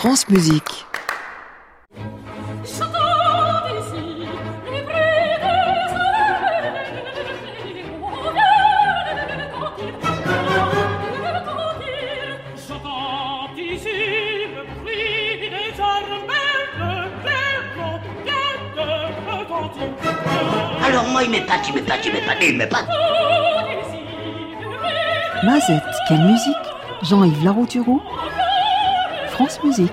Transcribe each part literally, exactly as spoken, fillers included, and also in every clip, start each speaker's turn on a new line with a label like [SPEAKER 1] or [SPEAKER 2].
[SPEAKER 1] France Musique.
[SPEAKER 2] Alors moi il m'épate, il m'épate, il m'épate, il m'épate.
[SPEAKER 1] Mazette, quelle musique? Jean-Yves Larouturou, France Musique.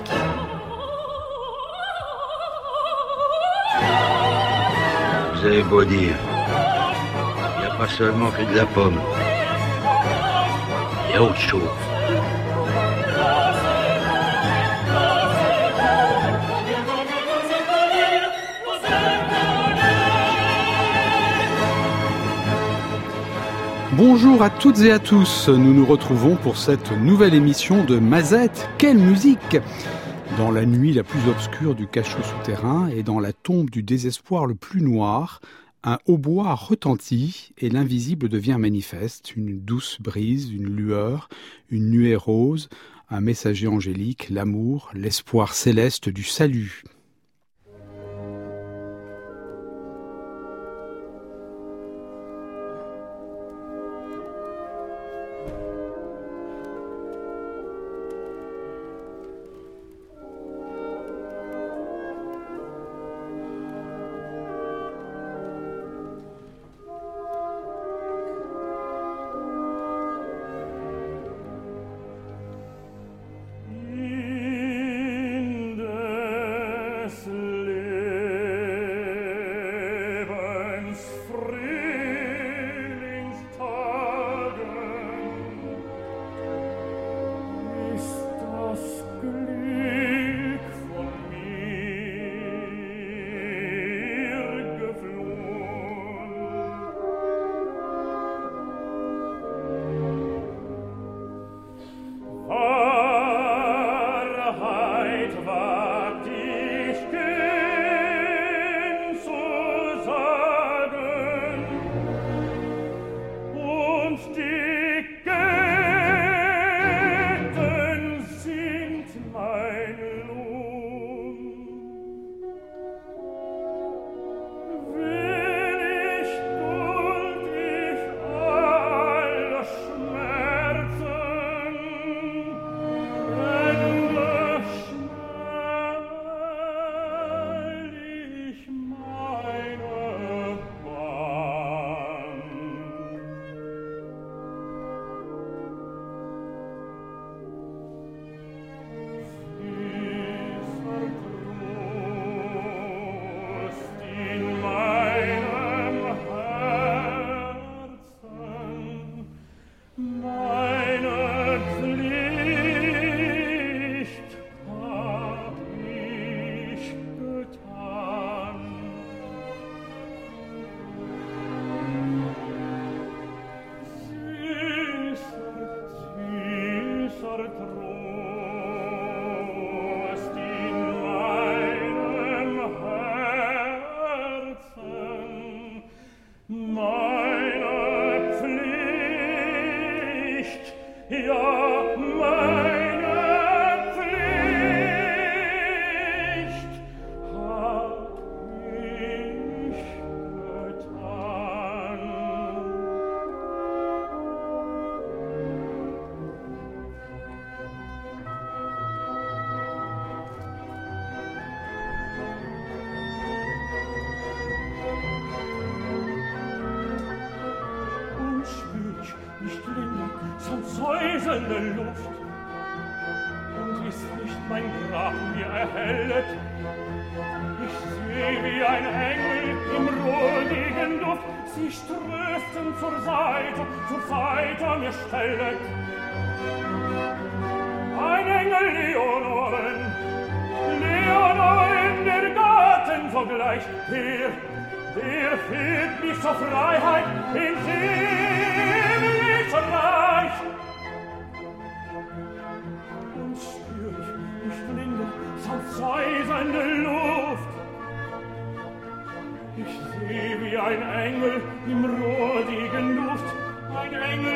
[SPEAKER 3] Vous avez beau dire, il n'y a pas seulement que de la pomme. Il y a autre chose.
[SPEAKER 4] Bonjour à toutes et à tous, nous nous retrouvons pour cette nouvelle émission de Mazette, quelle musique! Dans la nuit la plus obscure du cachot souterrain et dans la tombe du désespoir le plus noir, un hautbois retentit et l'invisible devient manifeste, une douce brise, une lueur, une nuée rose, un messager angélique, l'amour, l'espoir céleste du salut.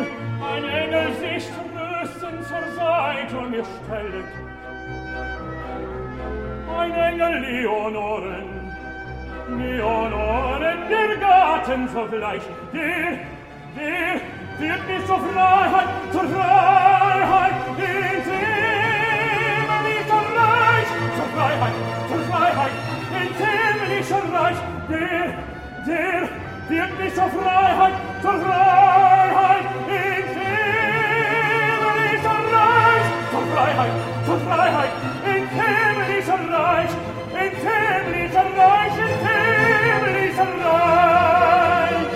[SPEAKER 5] Ein Engel sich tröstend zur Seite mir stellet. Ein Engel Leonoren, Leonoren, der Gatten sogleich, der, der, wird mich zur Freiheit, zur Freiheit, ins himmlische Reich, zur Freiheit, zur Freiheit, ins himmlische Reich, der, der, wird mich zur Freiheit, zur Freiheit, ins himmlische Reich, zur Freiheit, zur Freiheit, ins himmlische Reich, ins himmlische Reich, ins himmlische Reich.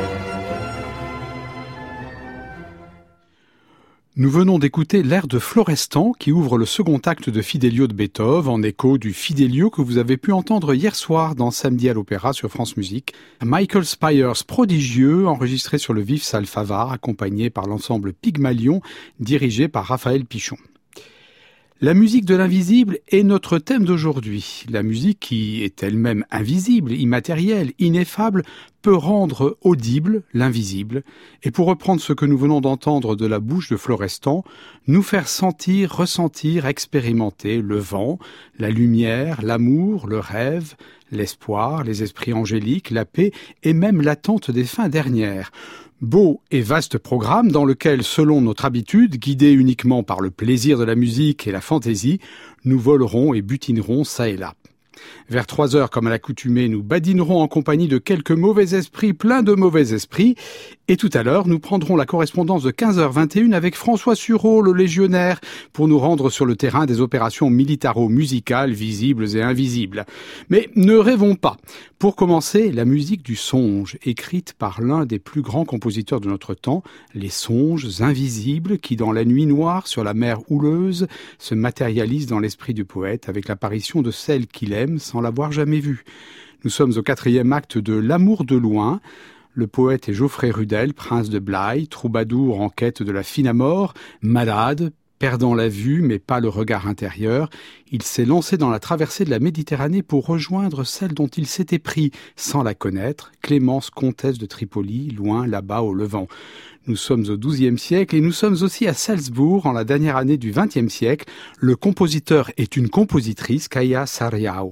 [SPEAKER 4] Nous venons d'écouter l'air de Florestan qui ouvre le second acte de Fidelio de Beethoven en écho du Fidelio que vous avez pu entendre hier soir dans Samedi à l'Opéra sur France Musique. Michael Spyers prodigieux enregistré sur le vif Salfavar accompagné par l'ensemble Pygmalion dirigé par Raphaël Pichon. La musique de l'invisible est notre thème d'aujourd'hui. La musique qui est elle-même invisible, immatérielle, ineffable, peut rendre audible l'invisible. Et pour reprendre ce que nous venons d'entendre de la bouche de Florestan, nous faire sentir, ressentir, expérimenter le vent, la lumière, l'amour, le rêve, l'espoir, les esprits angéliques, la paix et même l'attente des fins dernières. Beau et vaste programme dans lequel, selon notre habitude, guidés uniquement par le plaisir de la musique et la fantaisie, nous volerons et butinerons ça et là. Vers trois heures, comme à l'accoutumée, nous badinerons en compagnie de quelques mauvais esprits, pleins de mauvais esprits. Et tout à l'heure, nous prendrons la correspondance de quinze heures vingt et une avec François Sureau, le légionnaire, pour nous rendre sur le terrain des opérations militaro-musicales visibles et invisibles. Mais ne rêvons pas. Pour commencer, la musique du songe, écrite par l'un des plus grands compositeurs de notre temps, les songes invisibles qui, dans la nuit noire sur la mer houleuse, se matérialisent dans l'esprit du poète avec l'apparition de celle qu'il aime sans l'avoir jamais vue. Nous sommes au quatrième acte de L'amour de loin. Le poète est Geoffrey Rudel, prince de Blaye, troubadour en quête de la fine amour, malade, perdant la vue mais pas le regard intérieur. Il s'est lancé dans la traversée de la Méditerranée pour rejoindre celle dont il s'était pris, sans la connaître, Clémence, comtesse de Tripoli, loin là-bas au Levant. Nous sommes au douzième siècle et nous sommes aussi à Salzbourg en la dernière année du vingtième siècle. Le compositeur est une compositrice, Kaya Sarrião.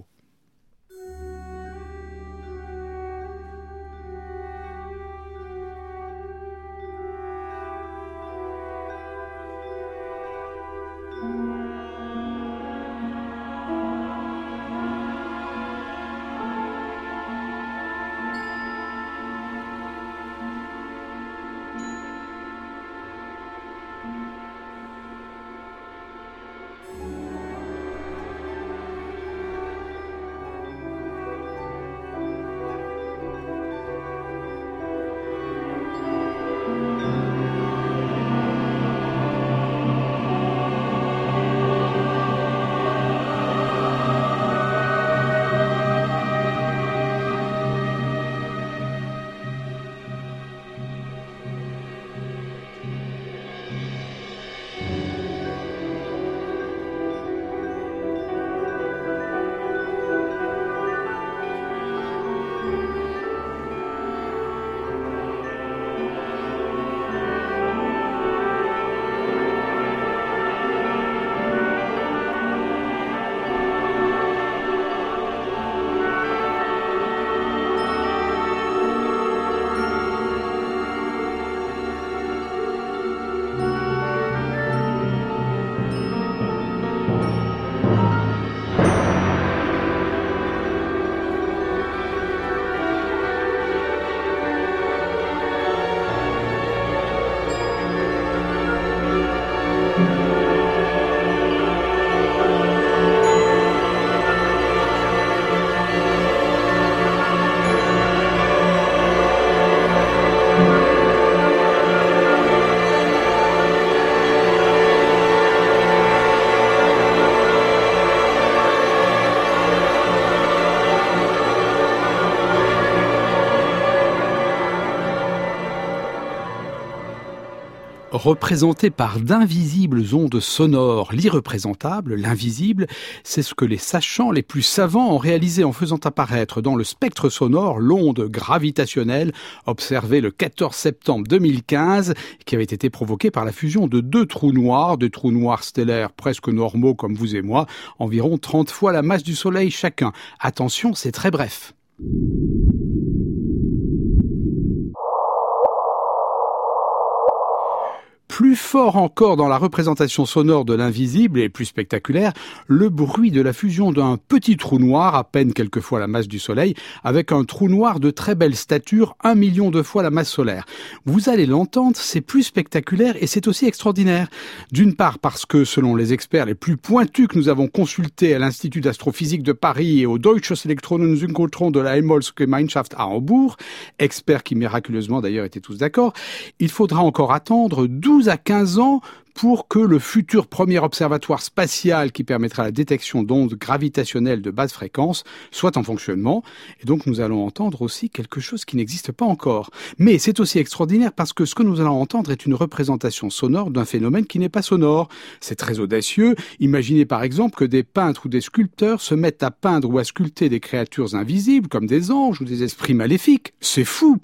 [SPEAKER 4] représenté par d'invisibles ondes sonores. L'irreprésentable, l'invisible, c'est ce que les sachants les plus savants ont réalisé en faisant apparaître dans le spectre sonore l'onde gravitationnelle observée le quatorze septembre deux mille quinze, qui avait été provoquée par la fusion de deux trous noirs, des trous noirs stellaires presque normaux comme vous et moi, environ trente fois la masse du Soleil chacun. Attention, c'est très bref. Plus fort encore dans la représentation sonore de l'invisible et plus spectaculaire, le bruit de la fusion d'un petit trou noir, à peine quelques fois la masse du Soleil, avec un trou noir de très belle stature, un million de fois la masse solaire. Vous allez l'entendre, c'est plus spectaculaire et c'est aussi extraordinaire. D'une part parce que, selon les experts les plus pointus que nous avons consultés à l'Institut d'astrophysique de Paris et au Deutsches Elektronensynchron de la Helmholtz-Gemeinschaft à Hambourg, experts qui miraculeusement d'ailleurs étaient tous d'accord, il faudra encore attendre douze à quinze ans pour que le futur premier observatoire spatial qui permettra la détection d'ondes gravitationnelles de basse fréquence soit en fonctionnement. Et donc nous allons entendre aussi quelque chose qui n'existe pas encore. Mais c'est aussi extraordinaire parce que ce que nous allons entendre est une représentation sonore d'un phénomène qui n'est pas sonore. C'est très audacieux. Imaginez par exemple que des peintres ou des sculpteurs se mettent à peindre ou à sculpter des créatures invisibles comme des anges ou des esprits maléfiques. C'est fou!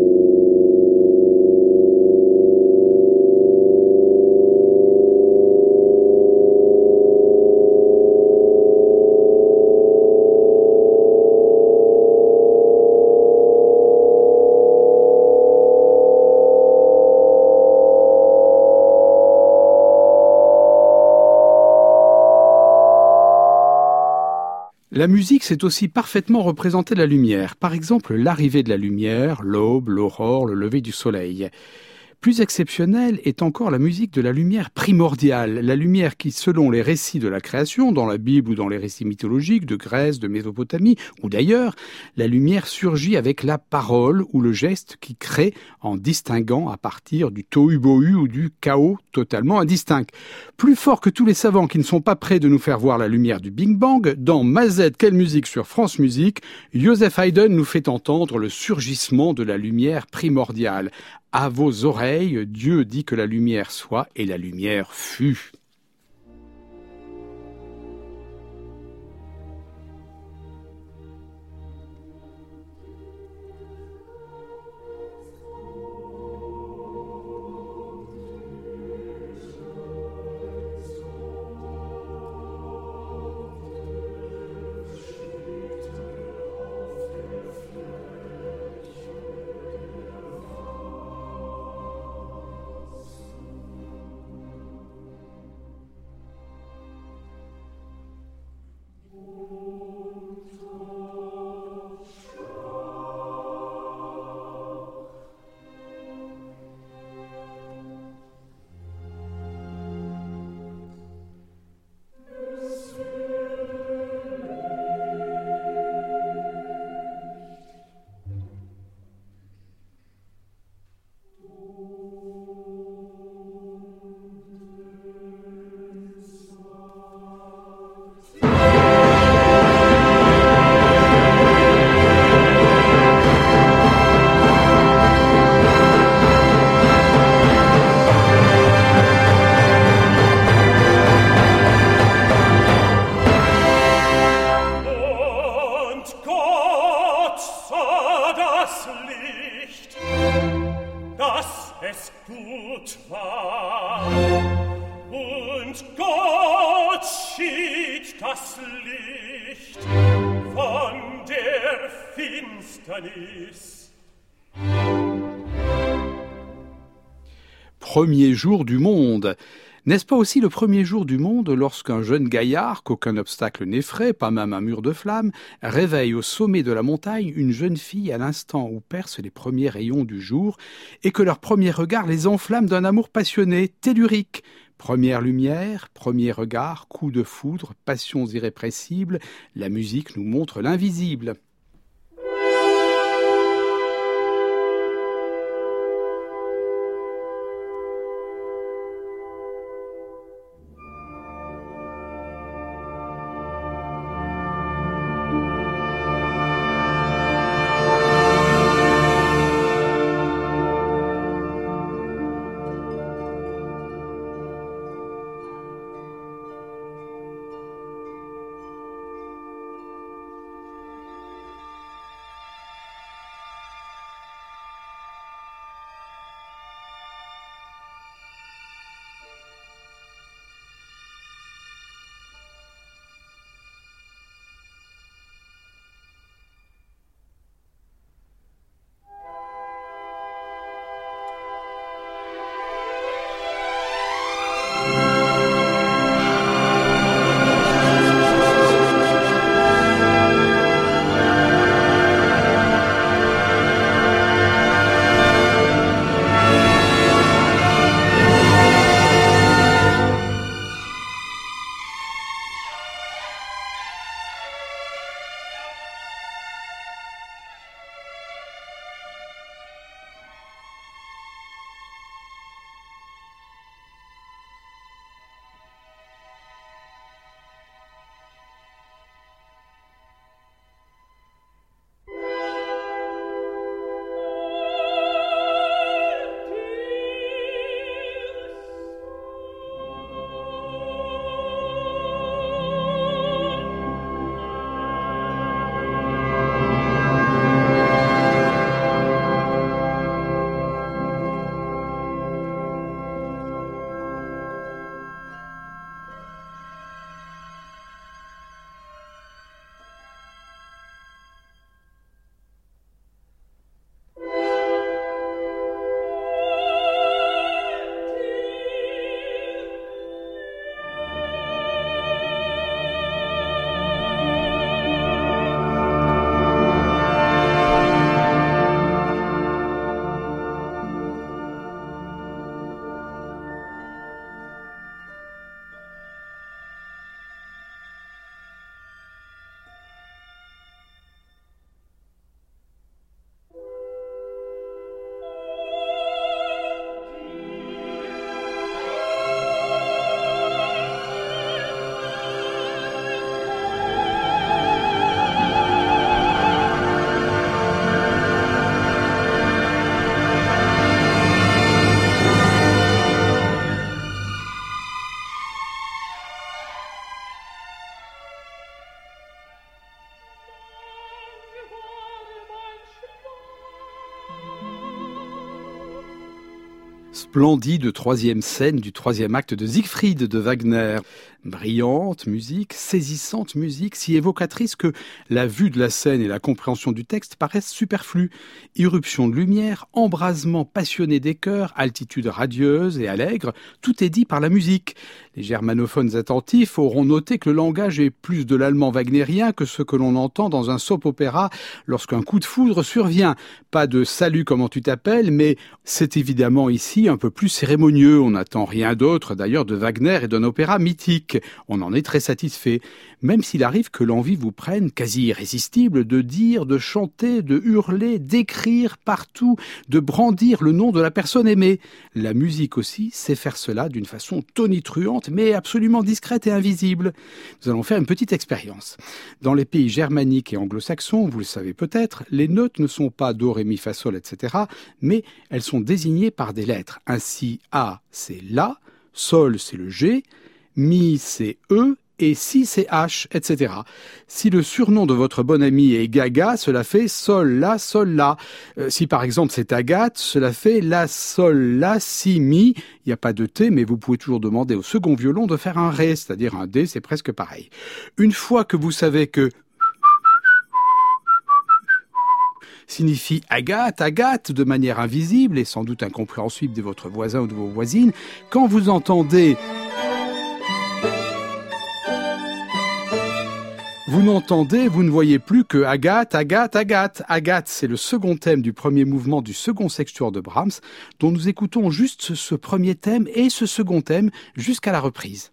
[SPEAKER 4] La musique, c'est aussi parfaitement représenter la lumière. Par exemple, l'arrivée de la lumière, l'aube, l'aurore, le lever du soleil. Plus exceptionnelle est encore la musique de la lumière primordiale, la lumière qui, selon les récits de la création, dans la Bible ou dans les récits mythologiques de Grèce, de Mésopotamie ou d'ailleurs, la lumière surgit avec la parole ou le geste qui crée en distinguant à partir du tohu-bohu ou du chaos totalement indistinct. Plus fort que tous les savants qui ne sont pas prêts de nous faire voir la lumière du Big Bang, dans Mazette, quelle musique sur France Musique, Joseph Haydn nous fait entendre le surgissement de la lumière primordiale. À vos oreilles, Dieu dit que la lumière soit, et la lumière fut. Premier jour du monde. N'est-ce pas aussi le premier jour du monde lorsqu'un jeune gaillard, qu'aucun obstacle n'effraie, pas même un mur de flammes, réveille au sommet de la montagne une jeune fille à l'instant où percent les premiers rayons du jour et que leur premier regard les enflamme d'un amour passionné, tellurique. Première lumière, premier regard, coup de foudre, passions irrépressibles, la musique nous montre l'invisible. Splendide troisième scène du troisième acte de Siegfried de Wagner. Brillante musique, saisissante musique, si évocatrice que la vue de la scène et la compréhension du texte paraissent superflues. Irruption de lumière, embrasement passionné des chœurs, altitude radieuse et allègre, tout est dit par la musique. Les germanophones attentifs auront noté que le langage est plus de l'allemand wagnérien que ce que l'on entend dans un soap-opéra lorsqu'un coup de foudre survient. Pas de « salut, comment tu t'appelles ?» mais c'est évidemment ici un peu plus cérémonieux. On n'attend rien d'autre d'ailleurs de Wagner et d'un opéra mythique. On en est très satisfait, même s'il arrive que l'envie vous prenne, quasi irrésistible, de dire, de chanter, de hurler, d'écrire partout, de brandir le nom de la personne aimée. La musique aussi sait faire cela d'une façon tonitruante, mais absolument discrète et invisible. Nous allons faire une petite expérience. Dans les pays germaniques et anglo-saxons, vous le savez peut-être, les notes ne sont pas do, ré, mi, fa, sol, et cetera, mais elles sont désignées par des lettres. Ainsi, A, c'est La, Sol, c'est le G, Mi, c'est E, et Si, c'est H, et cetera. Si le surnom de votre bon ami est Gaga, cela fait Sol, La, Sol, La. Euh, si par exemple c'est Agathe, cela fait La, Sol, La, Si, Mi. Il n'y a pas de T, mais vous pouvez toujours demander au second violon de faire un Ré, c'est-à-dire un D, c'est presque pareil. Une fois que vous savez que signifie Agathe, Agathe, de manière invisible et sans doute incompréhensible de votre voisin ou de vos voisines, quand vous entendez... Vous n'entendez, vous ne voyez plus que Agathe, Agathe, Agathe. Agathe, c'est le second thème du premier mouvement du second sextuor de Brahms, dont nous écoutons juste ce premier thème et ce second thème jusqu'à la reprise.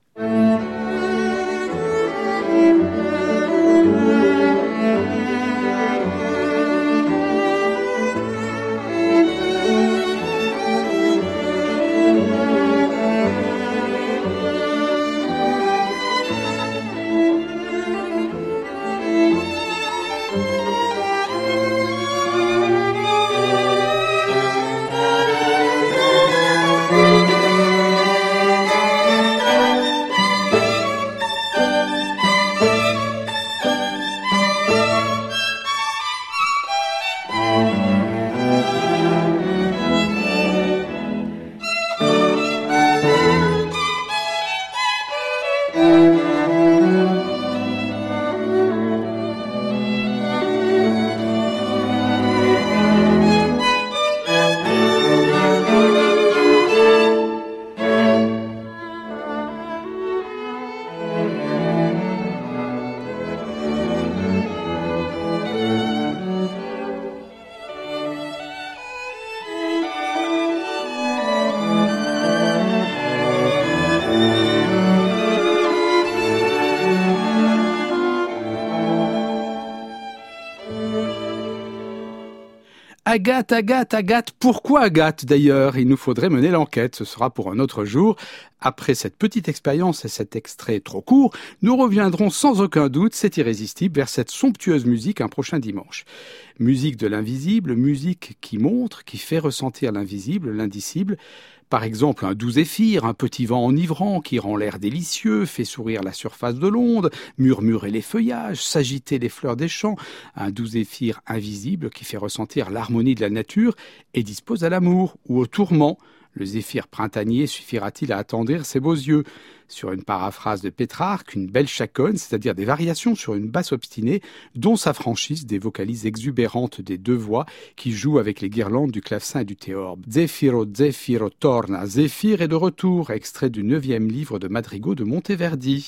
[SPEAKER 4] Agathe, Agathe, Agathe, pourquoi Agathe d'ailleurs? Il nous faudrait mener l'enquête, ce sera pour un autre jour. Après cette petite expérience et cet extrait trop court, nous reviendrons sans aucun doute, c'est irrésistible, vers cette somptueuse musique un prochain dimanche. Musique de l'invisible, musique qui montre, qui fait ressentir l'invisible, l'indicible. Par exemple, un doux zéphyr, un petit vent enivrant qui rend l'air délicieux, fait sourire la surface de l'onde, murmurer les feuillages, s'agiter les fleurs des champs. Un doux zéphyr invisible qui fait ressentir l'harmonie de la nature et dispose à l'amour ou au tourment. Le zéphyr printanier suffira-t-il à attendrir ses beaux yeux? Sur une paraphrase de Pétrarque, une belle chaconne, c'est-à-dire des variations sur une basse obstinée, dont s'affranchissent des vocalises exubérantes des deux voix qui jouent avec les guirlandes du clavecin et du théorbe. Zefiro, Zefiro, torna, Zéphyr est de retour, extrait du neuvième livre de madrigaux de Monteverdi.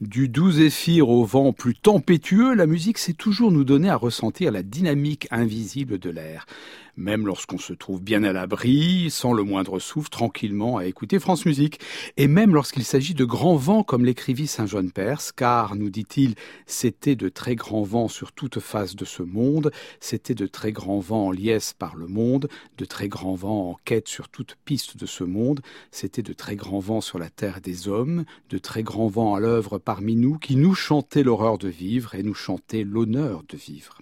[SPEAKER 4] Du doux zéphyr au vent plus tempétueux, la musique sait toujours nous donner à ressentir la dynamique invisible de l'air. Même lorsqu'on se trouve bien à l'abri, sans le moindre souffle, tranquillement à écouter France Musique. Et même lorsqu'il s'agit de grands vents, comme l'écrivit Saint John Perse, car, nous dit-il, c'était de très grands vents sur toute face de ce monde, c'était de très grands vents en liesse par le monde, de très grands vents en quête sur toute piste de ce monde, c'était de très grands vents sur la terre des hommes, de très grands vents à l'œuvre parmi nous, qui nous chantaient l'horreur de vivre et nous chantaient l'honneur de vivre.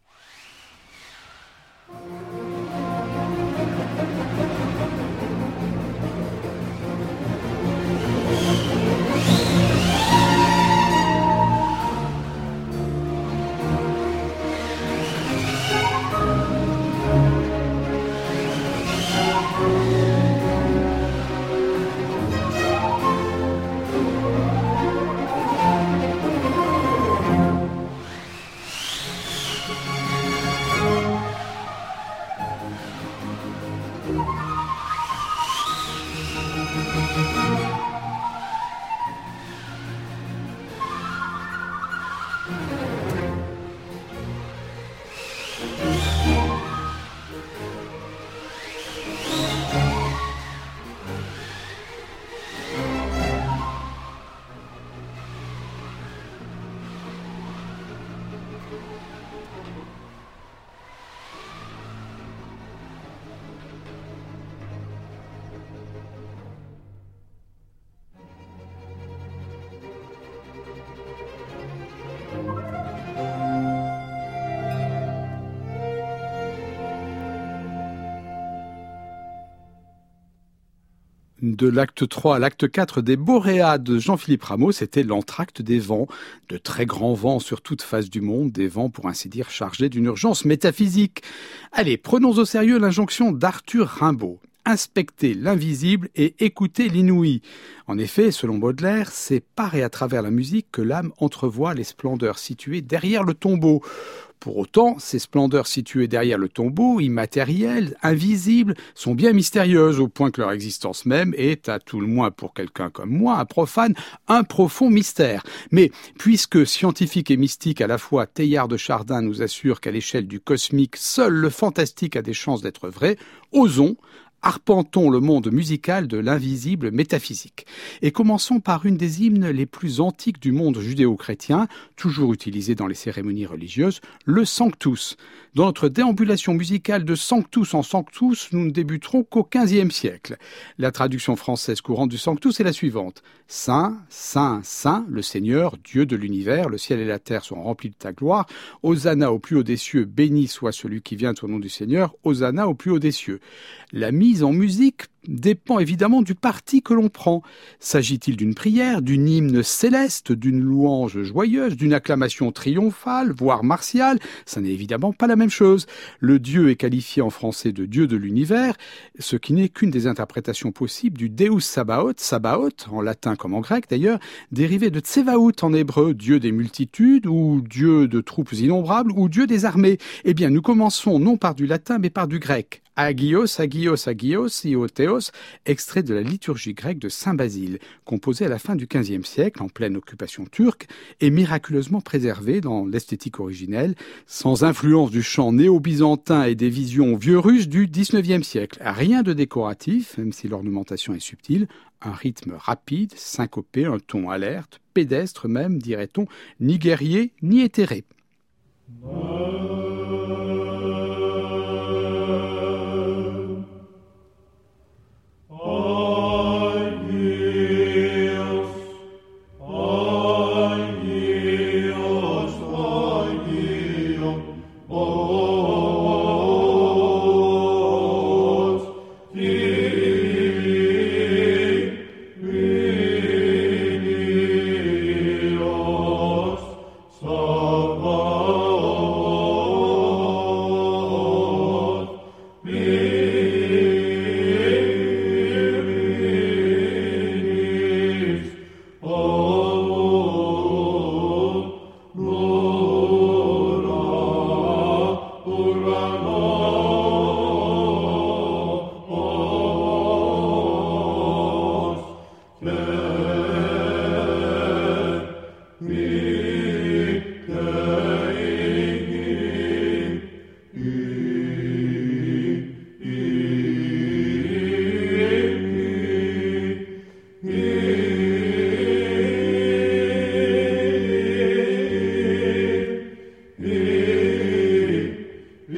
[SPEAKER 4] De l'acte trois à l'acte quatre des Boréades de Jean-Philippe Rameau, c'était l'entracte des vents, de très grands vents sur toute face du monde, des vents pour ainsi dire chargés d'une urgence métaphysique. Allez, prenons au sérieux l'injonction d'Arthur Rimbaud. Inspecter l'invisible et écouter l'inouï. En effet, selon Baudelaire, c'est par et à travers la musique que l'âme entrevoit les splendeurs situées derrière le tombeau. Pour autant, ces splendeurs situées derrière le tombeau, immatérielles, invisibles, sont bien mystérieuses au point que leur existence même est, à tout le moins pour quelqu'un comme moi, un profane, un profond mystère. Mais puisque scientifique et mystique à la fois, Teilhard de Chardin nous assure qu'à l'échelle du cosmique, seul le fantastique a des chances d'être vrai, osons, arpentons le monde musical de l'invisible métaphysique. Et commençons par une des hymnes les plus antiques du monde judéo-chrétien, toujours utilisé dans les cérémonies religieuses, le Sanctus. Dans notre déambulation musicale de Sanctus en Sanctus, nous ne débuterons qu'au quinzième siècle. La traduction française courante du Sanctus est la suivante. Saint, Saint, Saint, le Seigneur, Dieu de l'univers, le ciel et la terre sont remplis de ta gloire. Hosanna au plus haut des cieux, béni soit celui qui vient au nom du Seigneur. Hosanna au plus haut des cieux. La mise en musique dépend évidemment du parti que l'on prend. S'agit-il d'une prière, d'une hymne céleste, d'une louange joyeuse, d'une acclamation triomphale, voire martiale? Ça n'est évidemment pas la même chose. Le Dieu est qualifié en français de Dieu de l'univers, ce qui n'est qu'une des interprétations possibles du Deus Sabaoth, Sabaoth, en latin comme en grec d'ailleurs, dérivé de Tsevaout en hébreu, Dieu des multitudes, ou Dieu de troupes innombrables, ou Dieu des armées. Eh bien, nous commençons non par du latin, mais par du grec. Agios, Agios, Agios, Iotheos, extrait de la liturgie grecque de Saint Basile, composé à la fin du quinzième siècle, en pleine occupation turque, et miraculeusement préservé dans l'esthétique originelle, sans influence du chant néo-byzantin et des visions vieux russes du dix-neuvième siècle. Rien de décoratif, même si l'ornementation est subtile, un rythme rapide, syncopé, un ton alerte, pédestre même, dirait-on, ni guerrier, ni éthéré.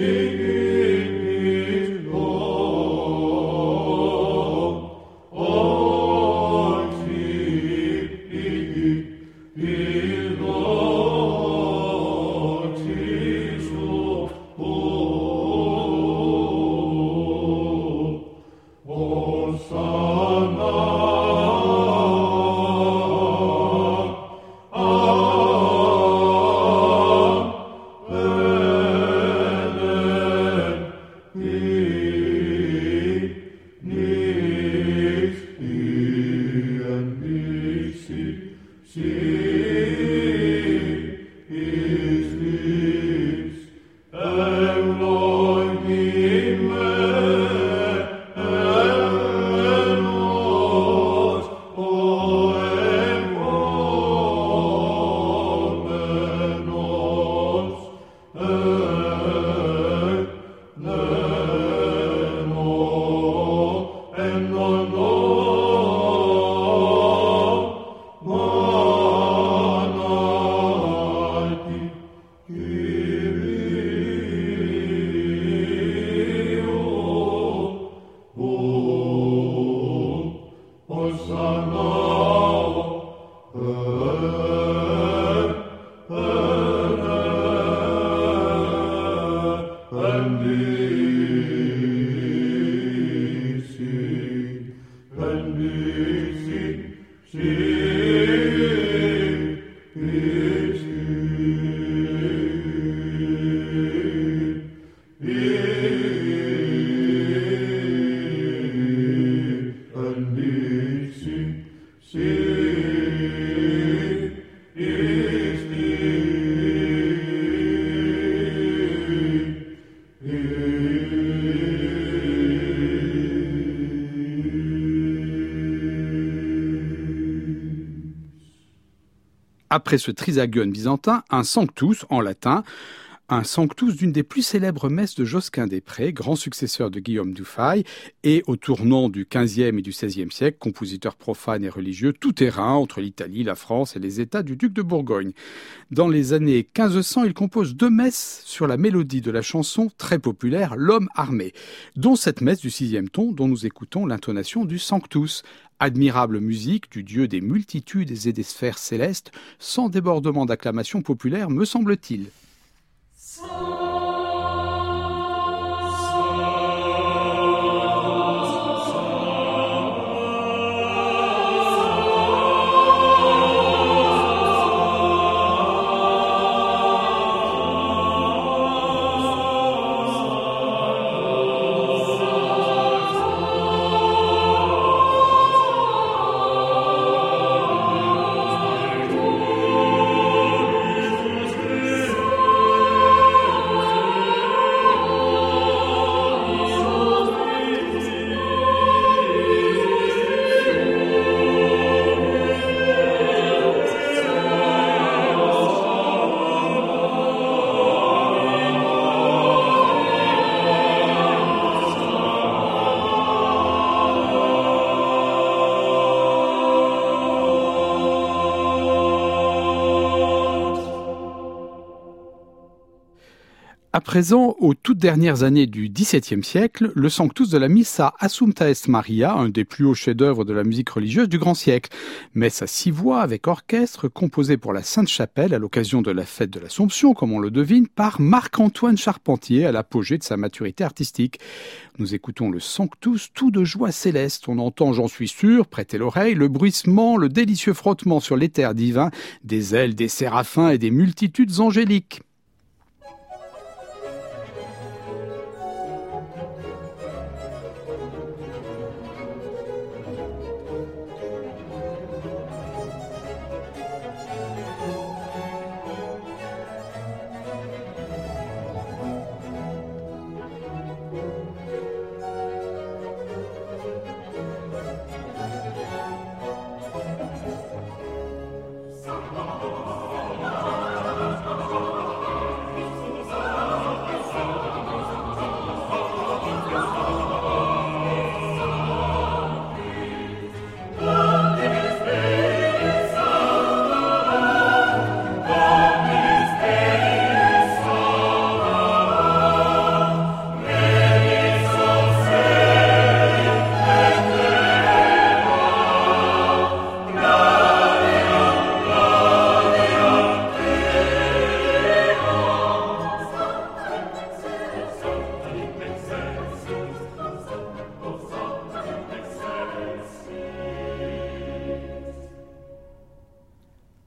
[SPEAKER 4] Après ce trisagion byzantin, un sanctus en latin, un sanctus d'une des plus célèbres messes de Josquin des Prés, grand successeur de Guillaume Dufay, et au tournant du quinzième et du seizième siècle, compositeur profane et religieux tout-terrain entre l'Italie, la France et les États du duc de Bourgogne. Dans les années quinze cents, il compose deux messes sur la mélodie de la chanson très populaire L'Homme armé, dont cette messe du sixième ton dont nous écoutons l'intonation du sanctus. Admirable musique du dieu des multitudes et des sphères célestes, sans débordement d'acclamation populaire, me semble-t-il. À présent, aux toutes dernières années du dix-septième siècle, le sanctus de la Missa Assumpta est Maria, un des plus hauts chefs-d'œuvre de la musique religieuse du grand siècle. Messe à six voix avec orchestre, composée pour la Sainte-Chapelle à l'occasion de la fête de l'Assomption, comme on le devine, par Marc-Antoine Charpentier à l'apogée de sa maturité artistique. Nous écoutons le sanctus tout de joie céleste. On entend, j'en suis sûr, prêtez l'oreille, le bruissement, le délicieux frottement sur l'éther divin des ailes des séraphins et des multitudes angéliques.
[SPEAKER 5] Sa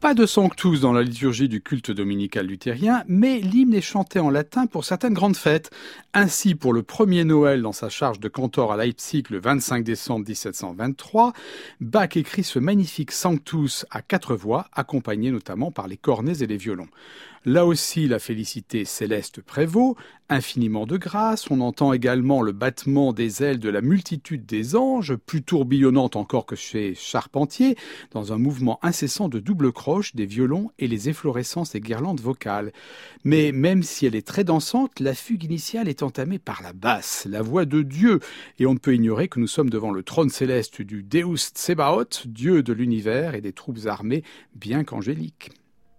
[SPEAKER 4] Pas de Sanctus dans la liturgie du culte dominical luthérien, mais l'hymne est chanté en latin pour certaines grandes fêtes. Ainsi, pour le premier Noël dans sa charge de cantor à Leipzig le vingt-cinq décembre dix-sept cent vingt-trois, Bach écrit ce magnifique Sanctus à quatre voix, accompagné notamment par les cornets et les violons. Là aussi, la félicité céleste prévaut, infiniment de grâce. On entend également le battement des ailes de la multitude des anges, plus tourbillonnante encore que chez Charpentier, dans un mouvement incessant de double croche des violons et les efflorescences des guirlandes vocales. Mais même si elle est très dansante, la fugue initiale est entamée par la basse, la voix de Dieu. Et on ne peut ignorer que nous sommes devant le trône céleste du Deus Tsebaoth, Dieu de l'univers et des troupes armées bien qu'angéliques.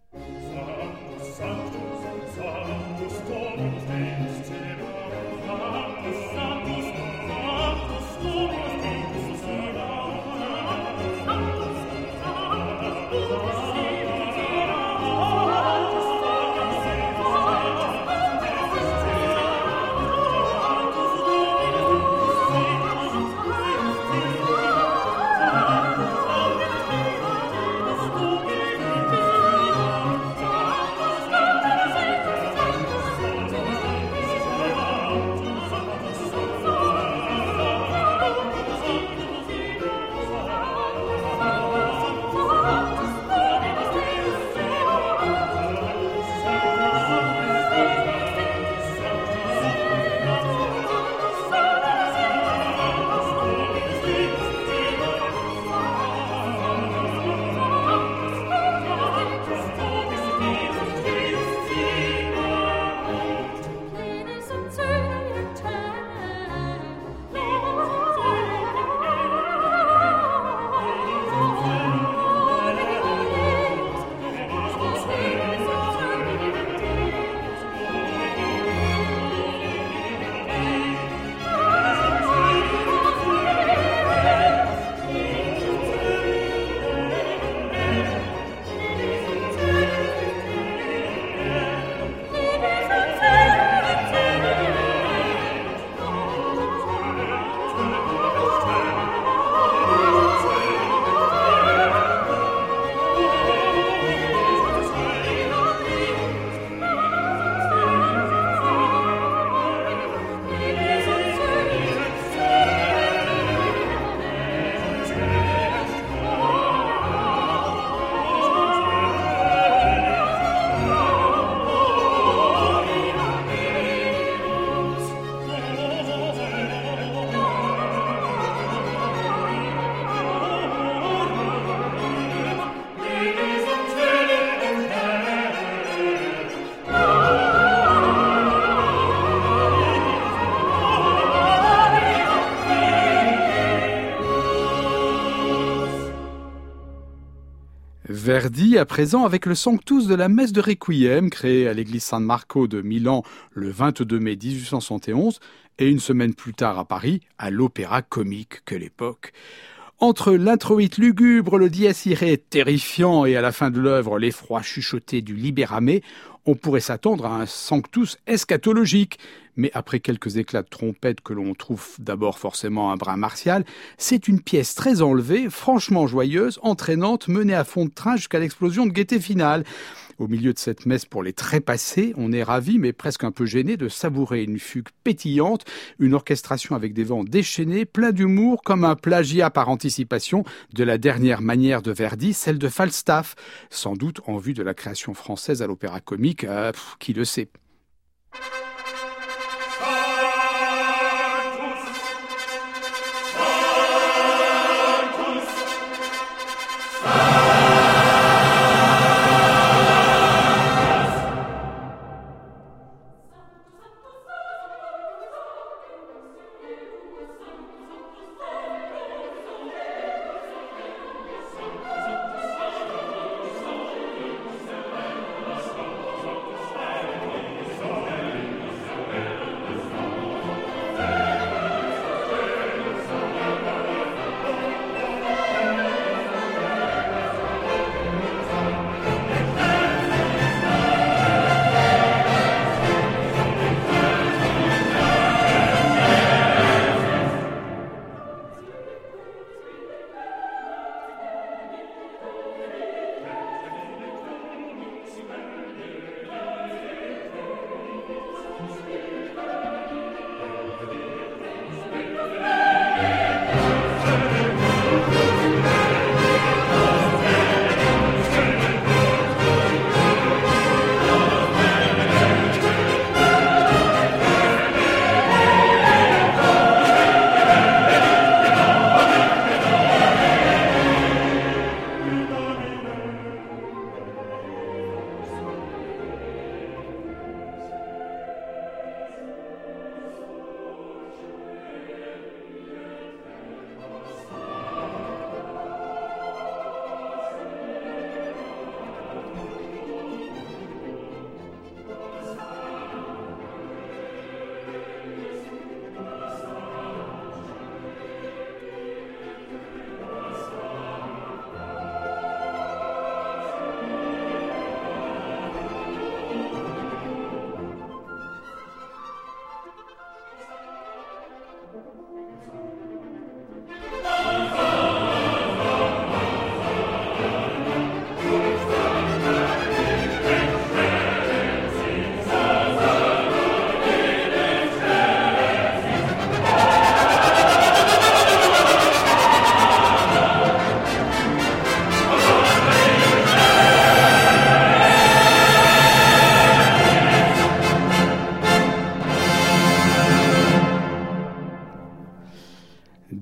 [SPEAKER 4] Verdi à présent avec le Sanctus de la messe de Requiem créée à l'église San Marco de Milan le vingt-deux mai dix-huit cent soixante et onze et une semaine plus tard à Paris à l'Opéra Comique que l'époque. Entre l'introïte lugubre, le dies irae terrifiant et à la fin de l'œuvre l'effroi chuchoté du Libérame, on pourrait s'attendre à un Sanctus eschatologique. Mais après quelques éclats de trompette que l'on trouve d'abord forcément un brin martial, c'est une pièce très enlevée, franchement joyeuse, entraînante, menée à fond de train jusqu'à l'explosion de gaieté finale. Au milieu de cette messe pour les trépassés, on est ravi, mais presque un peu gêné, de savourer une fugue pétillante, une orchestration avec des vents déchaînés, plein d'humour, comme un plagiat par anticipation de la dernière manière de Verdi, celle de Falstaff, sans doute en vue de la création française à l'Opéra Comique, euh, pff, qui le sait.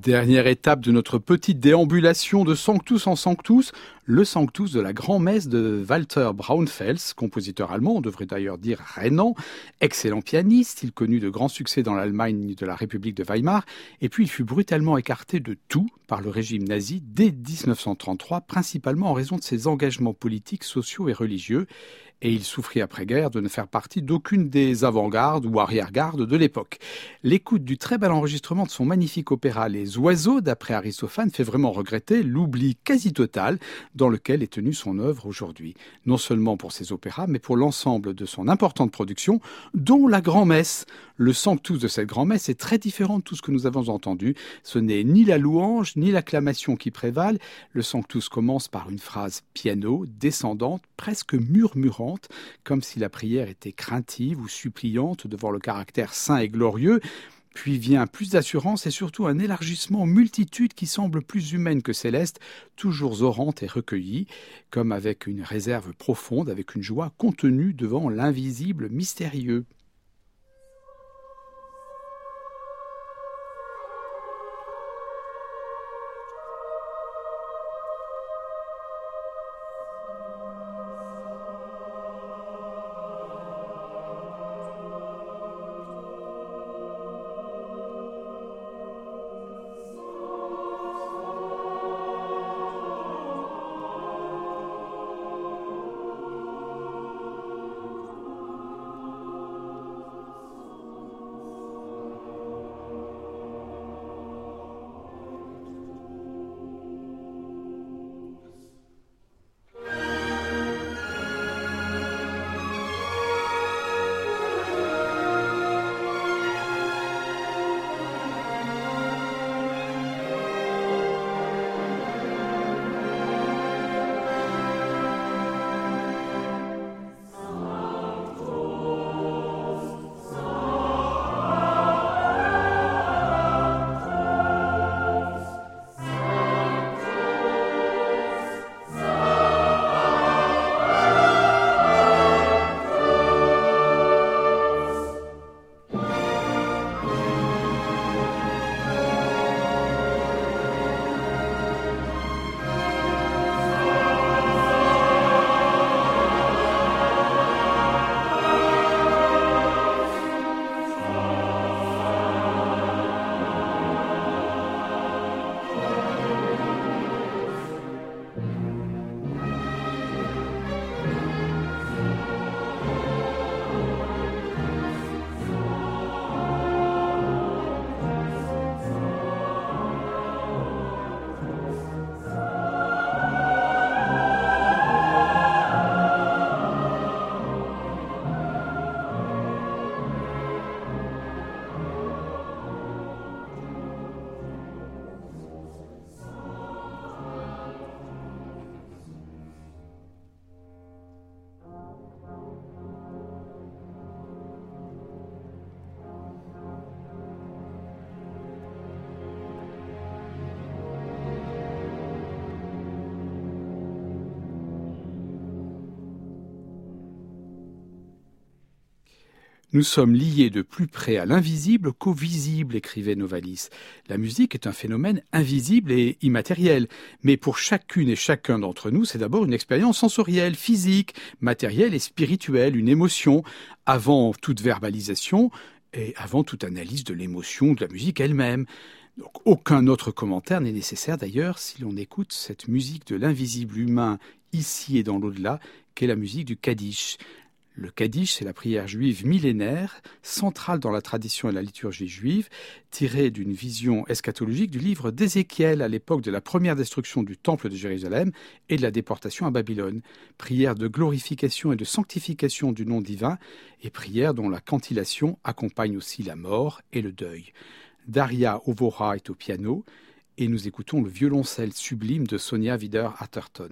[SPEAKER 4] Dernière étape de notre petite déambulation de Sanctus en Sanctus, le Sanctus de la grand-messe de Walter Braunfels, compositeur allemand, on devrait d'ailleurs dire rhénan, excellent pianiste, il connut de grands succès dans l'Allemagne de la République de Weimar, et puis il fut brutalement écarté de tout par le régime nazi dès dix-neuf cent trente-trois, principalement en raison de ses engagements politiques, sociaux et religieux, et il souffrit après-guerre de ne faire partie d'aucune des avant-gardes ou arrière-gardes de l'époque. L'écoute du très bel enregistrement de son magnifique opéra Les Oiseaux, d'après Aristophane, fait vraiment regretter l'oubli quasi total dans lequel est tenue son œuvre aujourd'hui. Non seulement pour ses opéras, mais pour l'ensemble de son importante production, dont la grand-messe. Le sanctus de cette grand-messe est très différent de tout ce que nous avons entendu. Ce n'est ni la louange, ni l'acclamation qui prévalent. Le sanctus commence par une phrase piano, descendante, presque murmurante, comme si la prière était craintive ou suppliante devant le caractère saint et glorieux. Puis vient plus d'assurance et surtout un élargissement aux multitudes qui semble plus humaine que céleste, toujours orante et recueillie, comme avec une réserve profonde, avec une joie contenue devant l'invisible mystérieux. Nous sommes liés de plus près à l'invisible qu'au visible, écrivait Novalis. La musique est un phénomène invisible et immatériel, mais pour chacune et chacun d'entre nous, c'est d'abord une expérience sensorielle, physique, matérielle et spirituelle, une émotion, avant toute verbalisation et avant toute analyse de l'émotion de la musique elle-même. Donc, aucun autre commentaire n'est nécessaire d'ailleurs si l'on écoute cette musique de l'invisible humain ici et dans l'au-delà, qu'est la musique du Kaddish. Le Kaddish, c'est la prière juive millénaire, centrale dans la tradition et la liturgie juive, tirée d'une vision eschatologique du livre d'Ézéchiel à l'époque de la première destruction du temple de Jérusalem et de la déportation à Babylone. Prière de glorification et de sanctification du nom divin et prière dont la cantillation accompagne aussi la mort et le deuil. Daria Ovora est au piano et nous écoutons le violoncelle sublime de Sonia Wider-Atherton.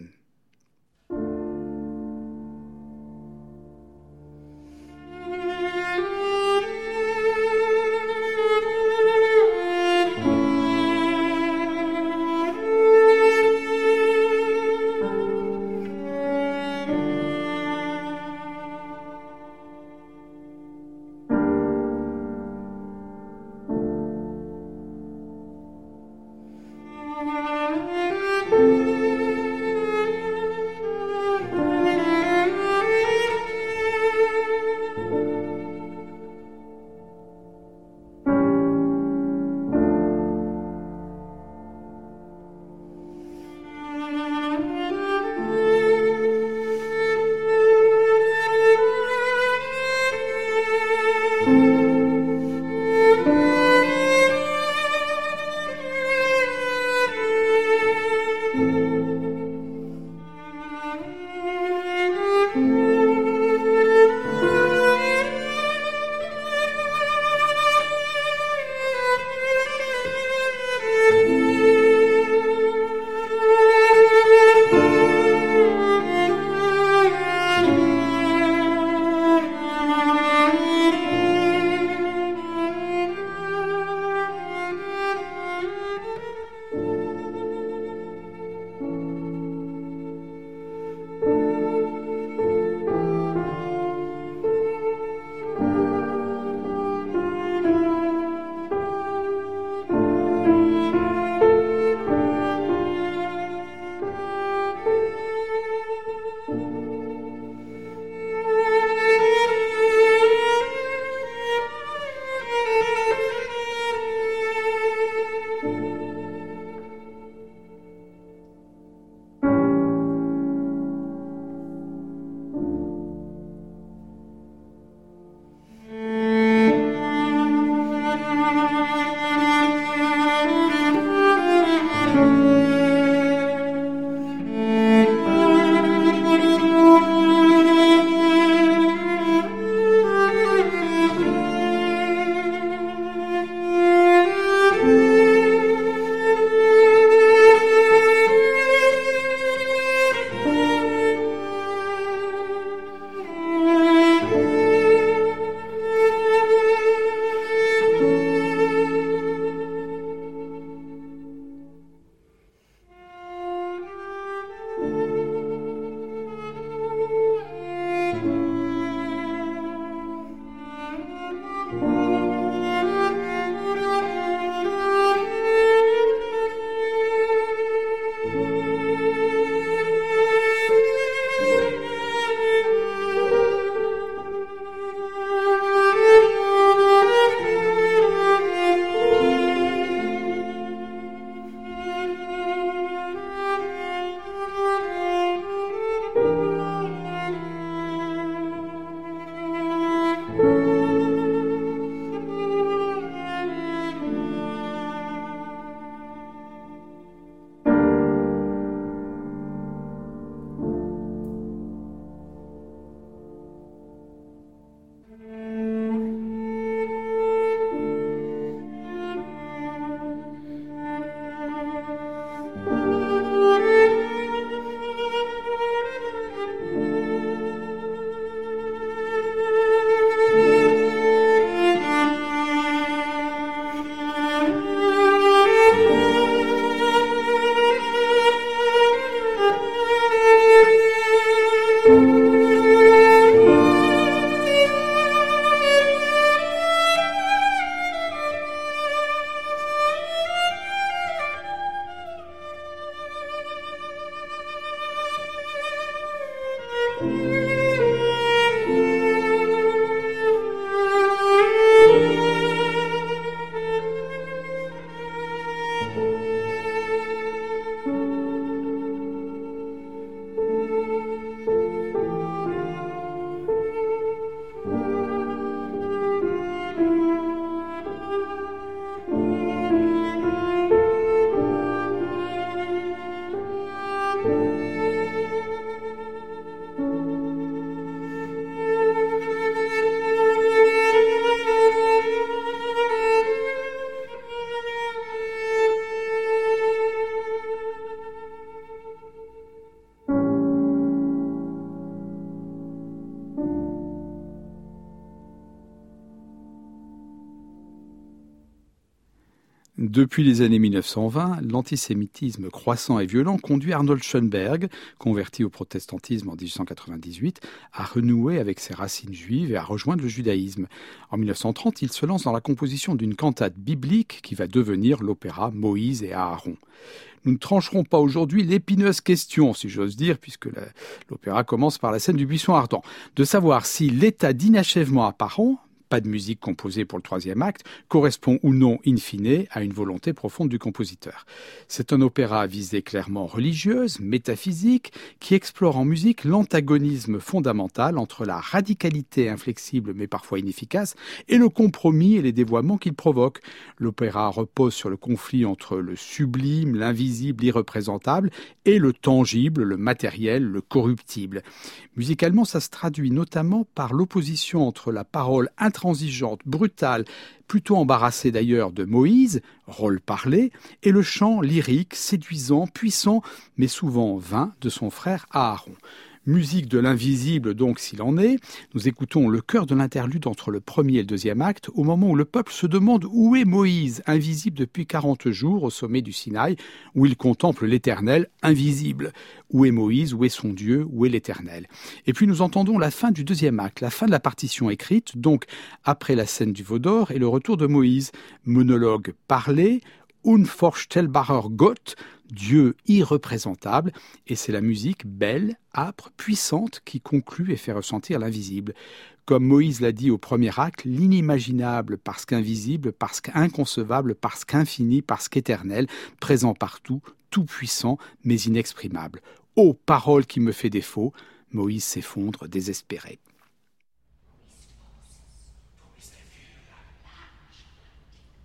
[SPEAKER 4] Depuis les années mille neuf cent vingt, l'antisémitisme croissant et violent conduit Arnold Schoenberg, converti au protestantisme en dix-huit cent quatre-vingt-dix-huit, à renouer avec ses racines juives et à rejoindre le judaïsme. En mille neuf cent trente, il se lance dans la composition d'une cantate biblique qui va devenir l'opéra Moïse et Aaron. Nous ne trancherons pas aujourd'hui l'épineuse question, si j'ose dire, puisque la, l'opéra commence par la scène du buisson ardent, de savoir si l'état d'inachèvement apparent, pas de musique composée pour le troisième acte, correspond ou non, in fine, à une volonté profonde du compositeur. C'est un opéra à visée clairement religieuse, métaphysique, qui explore en musique l'antagonisme fondamental entre la radicalité inflexible mais parfois inefficace et le compromis et les dévoiements qu'il provoque. L'opéra repose sur le conflit entre le sublime, l'invisible, l'irreprésentable et le tangible, le matériel, le corruptible. Musicalement, ça se traduit notamment par l'opposition entre la parole intransigeante, brutale, plutôt embarrassée d'ailleurs de Moïse, rôle parlé, et le chant lyrique, séduisant, puissant, mais souvent vain de son frère Aaron. Musique de l'invisible donc s'il en est, nous écoutons le chœur de l'interlude entre le premier et le deuxième acte, au moment où le peuple se demande où est Moïse, invisible depuis quarante jours au sommet du Sinaï, où il contemple l'Éternel, invisible. Où est Moïse, où est son Dieu, où est l'Éternel? Et puis nous entendons la fin du deuxième acte, la fin de la partition écrite, donc après la scène du veau d'or et le retour de Moïse. Monologue parlé, Unvorstellbarer Gott, Dieu irreprésentable, et c'est la musique belle, âpre, puissante qui conclut et fait ressentir l'invisible. Comme Moïse l'a dit au premier acte, l'inimaginable parce qu'invisible, parce qu'inconcevable, parce qu'infini, parce qu'éternel, présent partout, tout-puissant, mais inexprimable. Ô parole qui me fait défaut, Moïse s'effondre désespéré.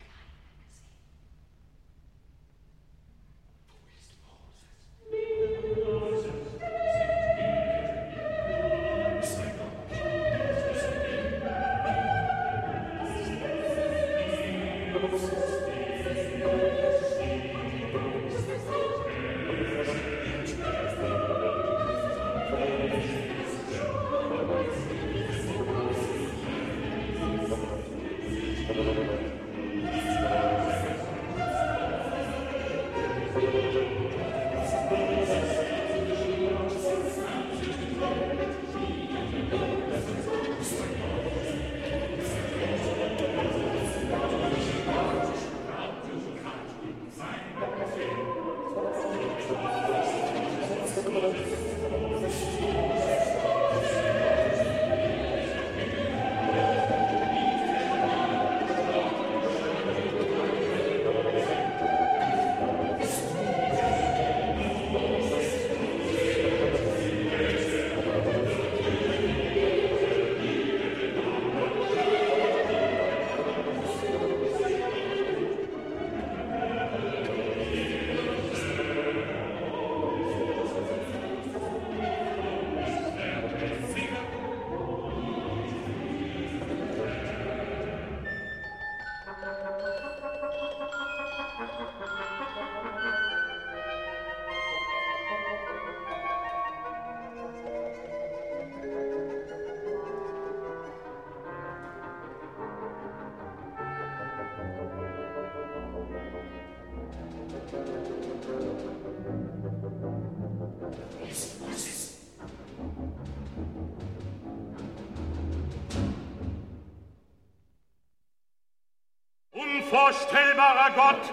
[SPEAKER 5] Unvorstellbarer Gott,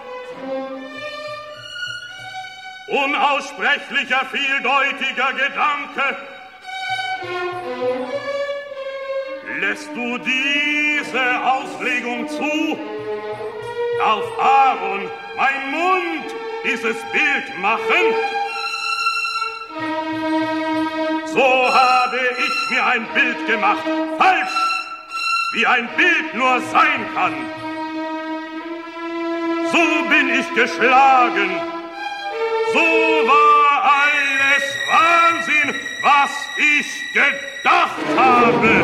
[SPEAKER 5] unaussprechlicher, vieldeutiger Gedanke, lässt du diese Auslegung zu? Darf Aaron, mein Mund, dieses Bild machen? So habe ich mir ein Bild gemacht, falsch, wie ein Bild nur sein kann. So bin ich geschlagen, so war alles Wahnsinn, was ich gedacht habe.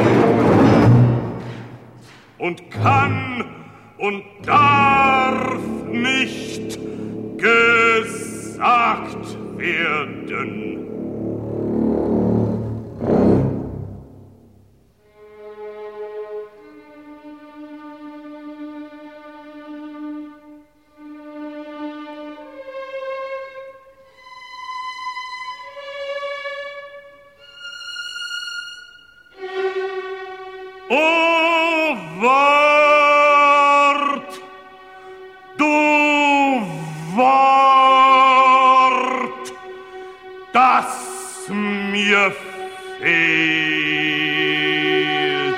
[SPEAKER 5] Und kann und darf nicht gesagt werden. O Wort, du Wort, das mir fehlt.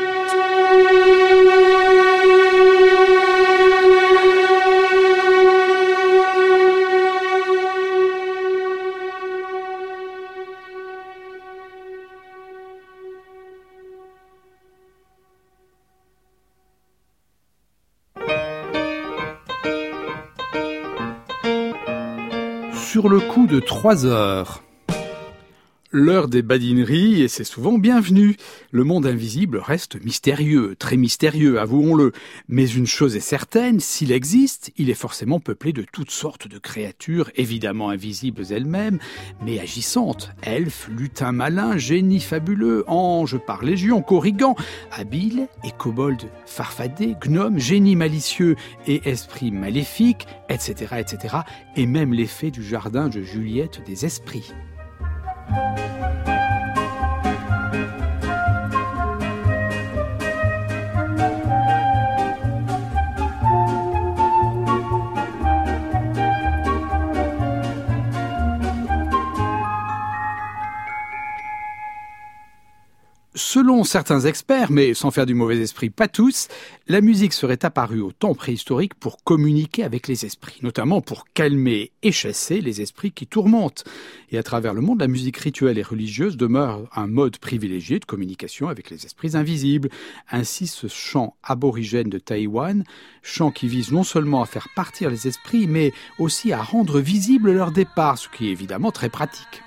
[SPEAKER 4] Sur le coup de trois heures. L'heure des badineries, et c'est souvent bienvenu. Le monde invisible reste mystérieux, très mystérieux, avouons-le. Mais une chose est certaine, s'il existe, il est forcément peuplé de toutes sortes de créatures, évidemment invisibles elles-mêmes, mais agissantes. Elfes, lutins malins, génies fabuleux, anges par légion, corrigans, habiles et kobolds farfadés, gnomes, génies malicieux et esprits maléfiques, et cetera, et cetera, et même les fées du jardin de Juliette des esprits. Selon certains experts, mais sans faire du mauvais esprit, pas tous, la musique serait apparue au temps préhistorique pour communiquer avec les esprits, notamment pour calmer et chasser les esprits qui tourmentent. Et à travers le monde, la musique rituelle et religieuse demeure un mode privilégié de communication avec les esprits invisibles. Ainsi, ce chant aborigène de Taïwan, chant qui vise non seulement à faire partir les esprits, mais aussi à rendre visible leur départ, ce qui est évidemment très pratique.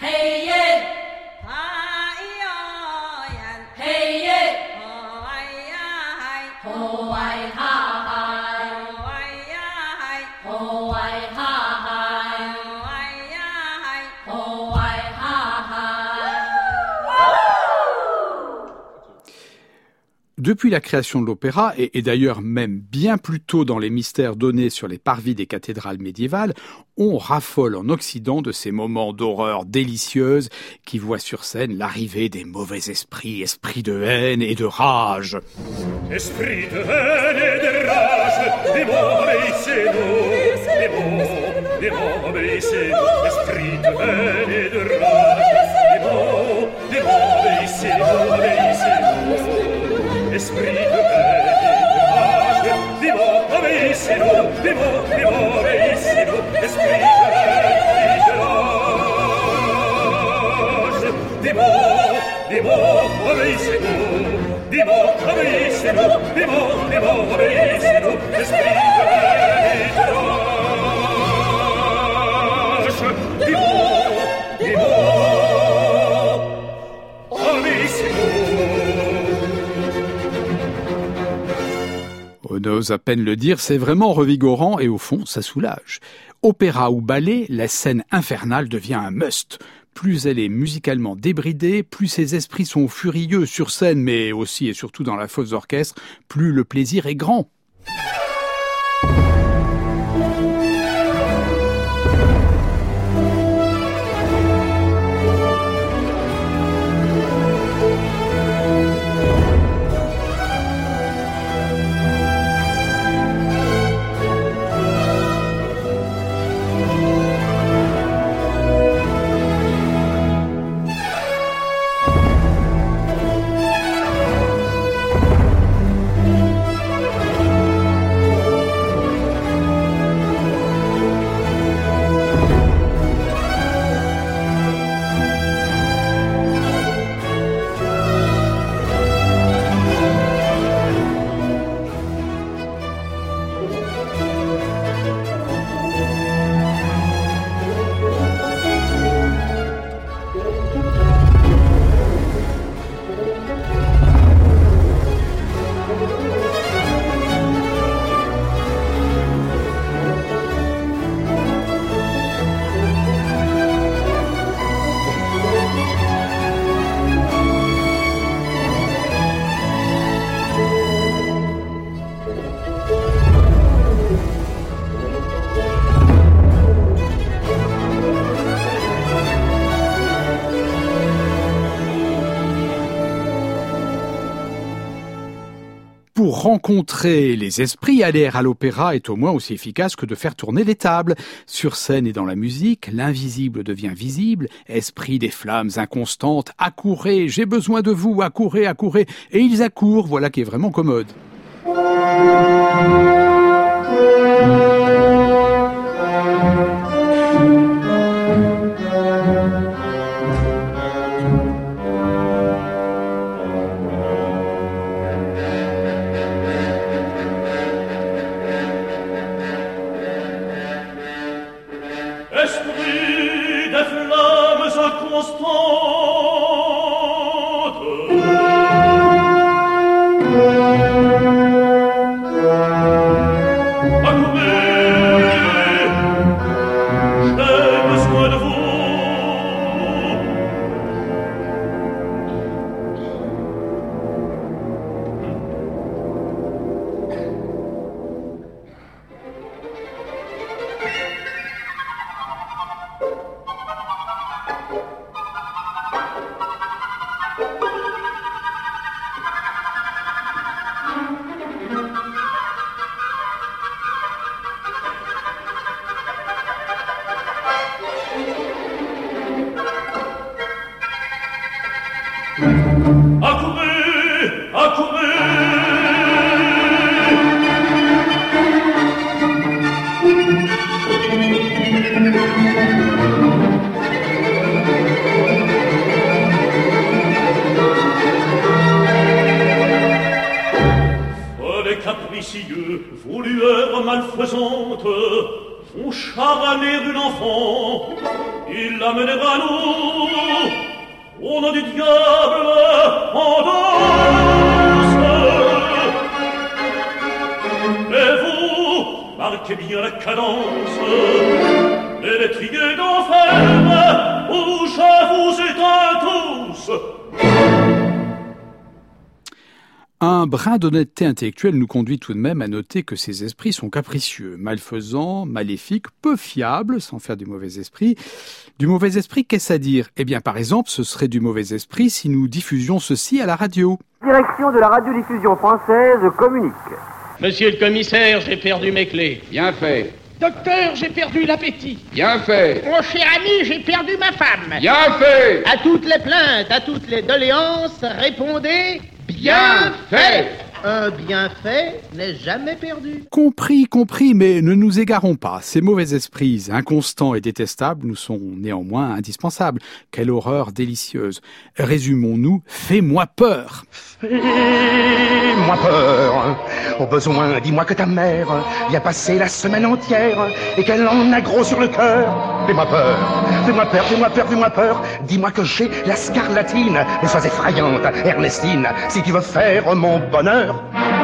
[SPEAKER 4] Depuis la création de l'opéra, et, et d'ailleurs même bien plus tôt dans les mystères donnés sur les parvis des cathédrales médiévales, on raffole en Occident de ces moments d'horreur délicieuse qui voient sur scène l'arrivée des mauvais esprits, esprits de haine et de rage.
[SPEAKER 5] Esprits de haine et de rage, obéissez-nous, obéissez-nous, esprits de haine et de rage, obéissez-nous, obéissez-nous. Esprit de haine et de rage, vivons, obéissez-nous, vivons, vivons, obéissez-nous, esprit de haine et de rage, vivons, vivons, obéissez-nous, vivons, obéissez-nous, vivons, vivons, obéissez-nous, esprit de haine et de rage, vivons, vivons, obéissez-nous.
[SPEAKER 4] On ose à peine le dire, c'est vraiment revigorant et au fond, ça soulage. Opéra ou ballet, la scène infernale devient un must. Plus elle est musicalement débridée, plus ses esprits sont furieux sur scène, mais aussi et surtout dans la fosse d'orchestre, plus le plaisir est grand. Pour rencontrer les esprits, aller à l'opéra est au moins aussi efficace que de faire tourner les tables. Sur scène et dans la musique, l'invisible devient visible, esprit des flammes inconstantes, accourez, j'ai besoin de vous, accourez, accourez, et ils accourent, voilà qui est vraiment commode.
[SPEAKER 5] Vos lueurs malfaisantes font charaner une enfant, et la amener à nous, au nom du diable, en danse. Et vous, marquez bien la cadence, et les triers d'enfer, où je vous éteins tous.
[SPEAKER 4] Un brin d'honnêteté intellectuelle nous conduit tout de même à noter que ces esprits sont capricieux, malfaisants, maléfiques, peu fiables, sans faire du mauvais esprit. Du mauvais esprit, qu'est-ce à dire ? Eh bien, par exemple, ce serait du mauvais esprit si nous diffusions ceci à la radio.
[SPEAKER 6] Direction de la radiodiffusion française communique.
[SPEAKER 7] Monsieur le commissaire, j'ai perdu mes clés.
[SPEAKER 8] Bien fait.
[SPEAKER 7] Docteur, j'ai perdu l'appétit.
[SPEAKER 8] Bien fait.
[SPEAKER 9] Mon cher ami, j'ai perdu ma femme.
[SPEAKER 8] Bien fait.
[SPEAKER 9] À toutes les plaintes, à toutes les doléances, répondez...
[SPEAKER 8] Bien fait.
[SPEAKER 9] Un bienfait n'est jamais perdu.
[SPEAKER 4] Compris, compris, mais ne nous égarons pas. Ces mauvais esprits, inconstants et détestables, nous sont néanmoins indispensables. Quelle horreur délicieuse. Résumons-nous, fais-moi peur.
[SPEAKER 10] Fais-moi peur. Au besoin, dis-moi que ta mère vient passer la semaine entière et qu'elle en a gros sur le cœur. Fais-moi peur. Fais-moi peur, fais-moi peur, fais-moi peur. Dis-moi que j'ai la scarlatine. Mais sois effrayante, Ernestine, si tu veux faire mon bonheur.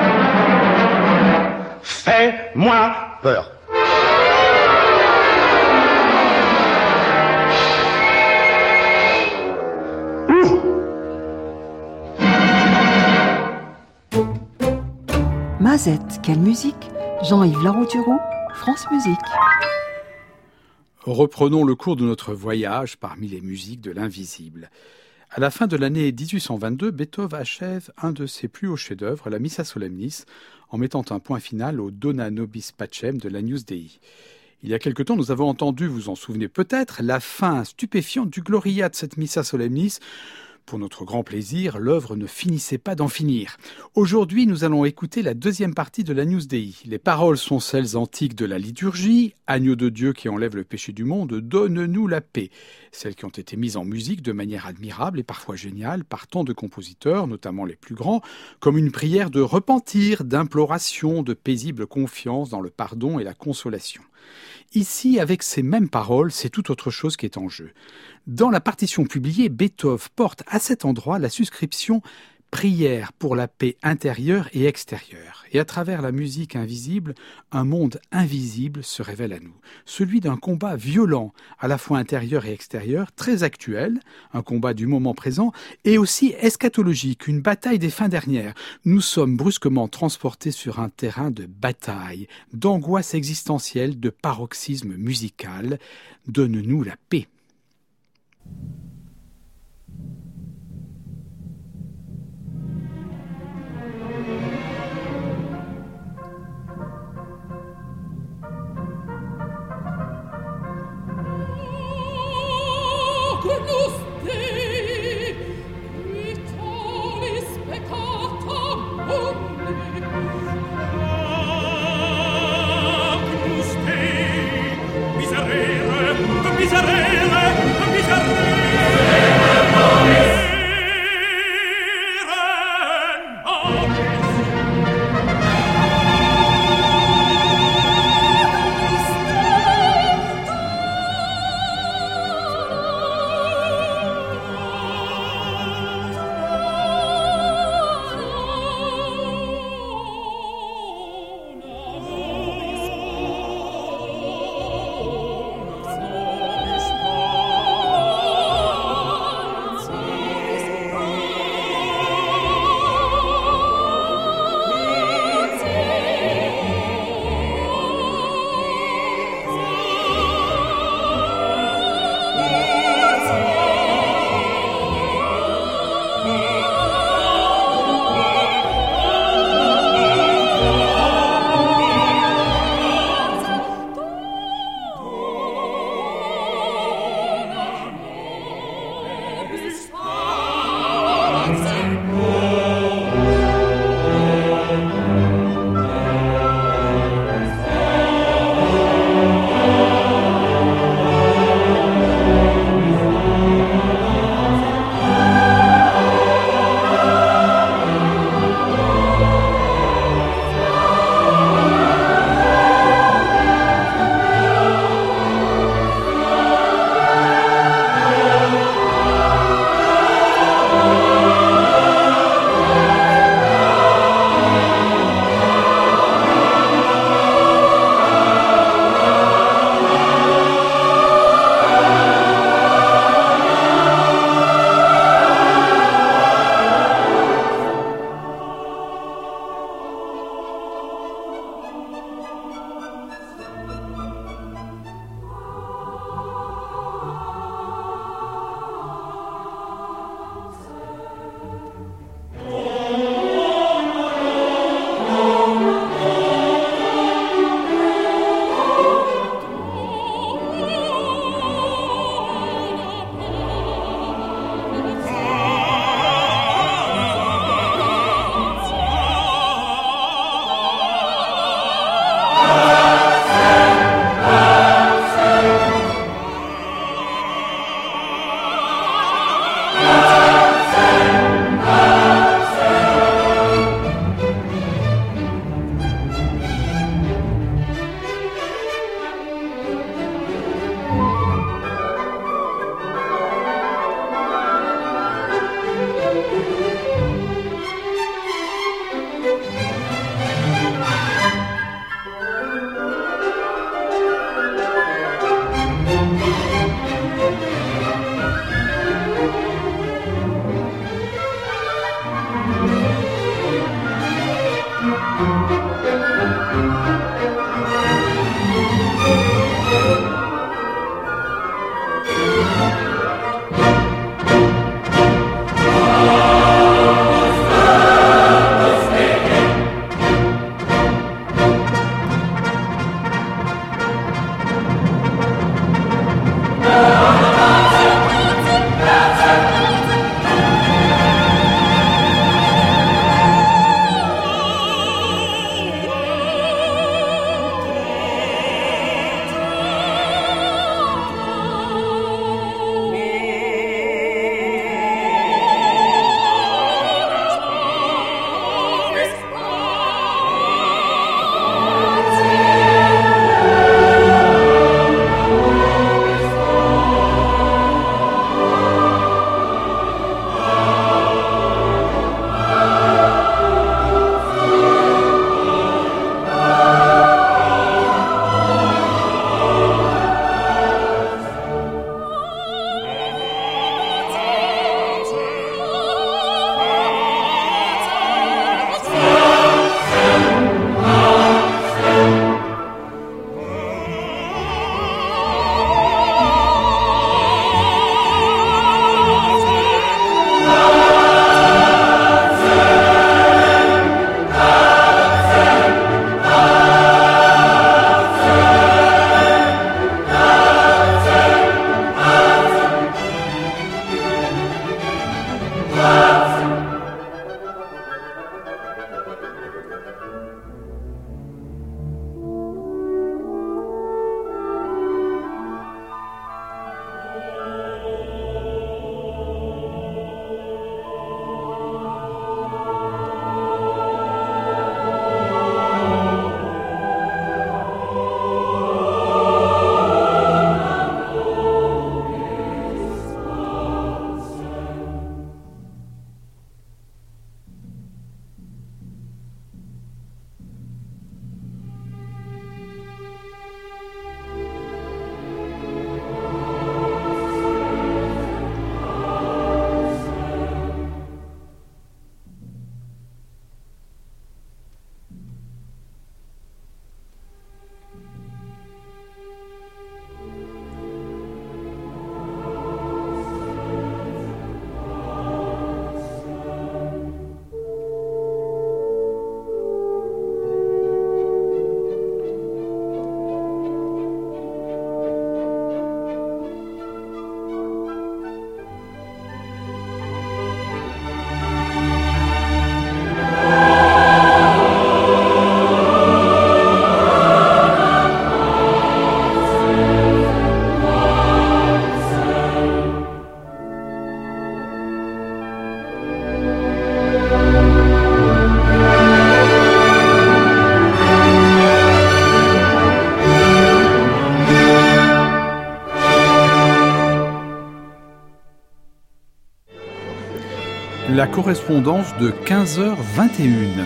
[SPEAKER 10] Fais-moi peur.
[SPEAKER 1] Mazette, quelle musique ? Jean-Yves Laroutureau, France Musique.
[SPEAKER 4] Reprenons le cours de notre voyage parmi les musiques de l'invisible. À la fin de l'année dix-huit cent vingt-deux, Beethoven achève un de ses plus hauts chefs-d'œuvre, la Missa Solemnis, en mettant un point final au Dona Nobis Pacem de l'Agnus Dei. Il y a quelque temps, nous avons entendu, vous en souvenez peut-être, la fin stupéfiante du Gloria de cette Missa Solemnis. Pour notre grand plaisir, l'œuvre ne finissait pas d'en finir. Aujourd'hui, nous allons écouter la deuxième partie de l'Agnus Dei. Les paroles sont celles antiques de la liturgie. Agneau de Dieu qui enlève le péché du monde, donne-nous la paix. Celles qui ont été mises en musique de manière admirable et parfois géniale par tant de compositeurs, notamment les plus grands, comme une prière de repentir, d'imploration, de paisible confiance dans le pardon et la consolation. Ici, avec ces mêmes paroles, c'est tout autre chose qui est en jeu. Dans la partition publiée, Beethoven porte à cet endroit la suscription « Prière pour la paix intérieure et extérieure ». Et à travers la musique invisible, un monde invisible se révèle à nous. Celui d'un combat violent, à la fois intérieur et extérieur, très actuel, un combat du moment présent, et aussi eschatologique, une bataille des fins dernières. Nous sommes brusquement transportés sur un terrain de bataille, d'angoisse existentielle, de paroxysme musical. Donne-nous la paix.
[SPEAKER 5] Miserere, miserere
[SPEAKER 4] La correspondance de quinze heures vingt et une.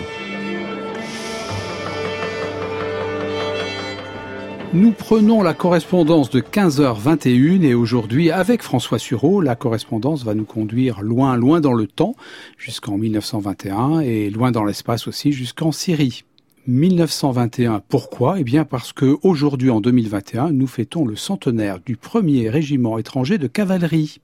[SPEAKER 4] Nous prenons la correspondance de quinze heures vingt et une et aujourd'hui, avec François Sureau, la correspondance va nous conduire loin, loin dans le temps, jusqu'en mille neuf cent vingt et un et loin dans l'espace aussi, jusqu'en Syrie. mille neuf cent vingt et un, pourquoi ? Eh bien parce que aujourd'hui, en deux mille vingt et un, nous fêtons le centenaire du premier régiment étranger de cavalerie.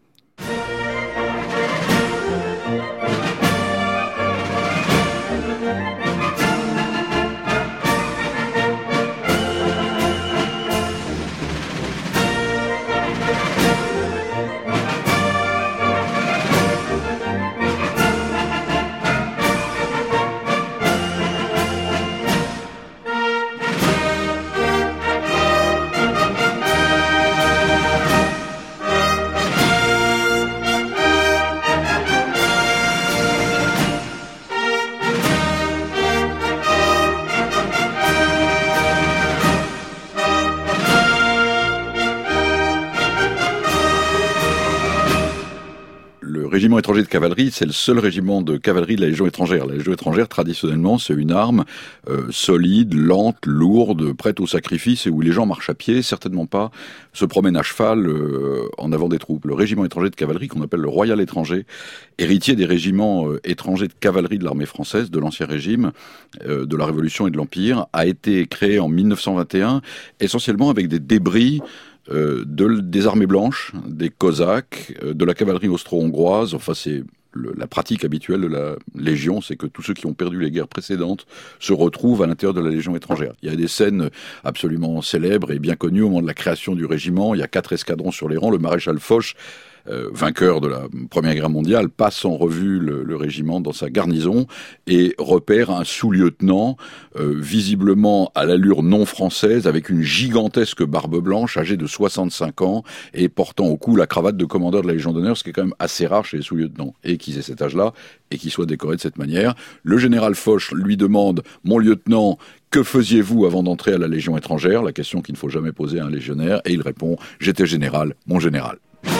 [SPEAKER 11] Le régiment étranger de cavalerie, c'est le seul régiment de cavalerie de la Légion étrangère. La Légion étrangère, traditionnellement, c'est une arme euh, solide, lente, lourde, prête au sacrifice et où les gens marchent à pied, certainement pas se promènent à cheval euh, en avant des troupes. Le régiment étranger de cavalerie, qu'on appelle le Royal étranger, héritier des régiments euh, étrangers de cavalerie de l'armée française, de l'Ancien Régime, euh, de la Révolution et de l'Empire, a été créé en mille neuf cent vingt et un, essentiellement avec des débris Euh, de, des armées blanches, des Cosaques, euh, de la cavalerie austro-hongroise. Enfin, c'est le, la pratique habituelle de la Légion, c'est que tous ceux qui ont perdu les guerres précédentes se retrouvent à l'intérieur de la Légion étrangère. Il y a des scènes absolument célèbres et bien connues au moment de la création du régiment. Il y a quatre escadrons sur les rangs. Le maréchal Foch, Euh, vainqueur de la Première Guerre mondiale, passe en revue le, le régiment dans sa garnison et repère un sous-lieutenant euh, visiblement à l'allure non française, avec une gigantesque barbe blanche, âgé de soixante-cinq ans et portant au cou la cravate de commandeur de la Légion d'honneur, ce qui est quand même assez rare chez les sous-lieutenants, et qu'ils aient cet âge-là et qu'ils soient décorés de cette manière. Le général Foch lui demande « Mon lieutenant, que faisiez-vous avant d'entrer à la Légion étrangère ?» La question qu'il ne faut jamais poser à un légionnaire, et il répond « J'étais général, mon général ».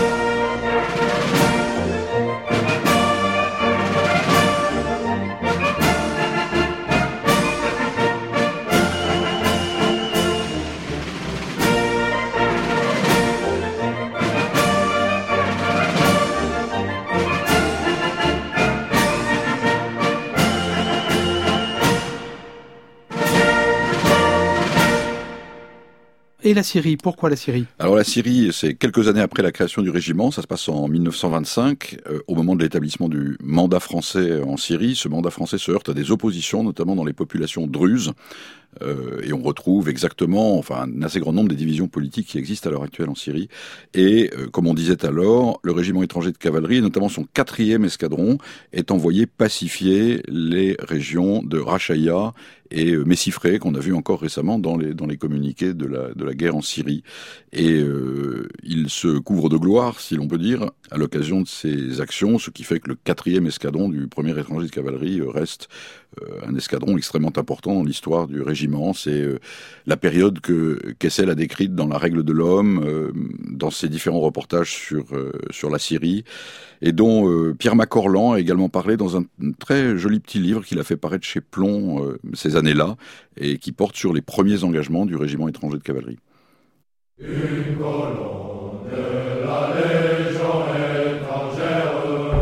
[SPEAKER 4] Et la Syrie, pourquoi la Syrie ?
[SPEAKER 11] Alors la Syrie, c'est quelques années après la création du régiment, ça se passe en mille neuf cent vingt-cinq, euh, au moment de l'établissement du mandat français en Syrie. Ce mandat français se heurte à des oppositions, notamment dans les populations druzes, euh, et on retrouve exactement, enfin, un assez grand nombre des divisions politiques qui existent à l'heure actuelle en Syrie. Et euh, comme on disait alors, le régiment étranger de cavalerie, et notamment son quatrième escadron, est envoyé pacifier les régions de Rachaya et euh, Messifré, qu'on a vu encore récemment dans les, dans les communiqués de la, de la guerre en Syrie. Et euh, il se couvre de gloire, si l'on peut dire, à l'occasion de ces actions, ce qui fait que le quatrième escadron du premier étranger de cavalerie reste euh, un escadron extrêmement important dans l'histoire du régiment. C'est euh, la période que Kessel a décrite dans La règle de l'homme, euh, dans ses différents reportages sur, euh, sur la Syrie, et dont euh, Pierre Macorlan a également parlé dans un très joli petit livre qu'il a fait paraître chez Plomb euh, ces années-là, et qui porte sur les premiers engagements du régiment étranger de cavalerie.
[SPEAKER 5] Une colonne de la Légion étrangère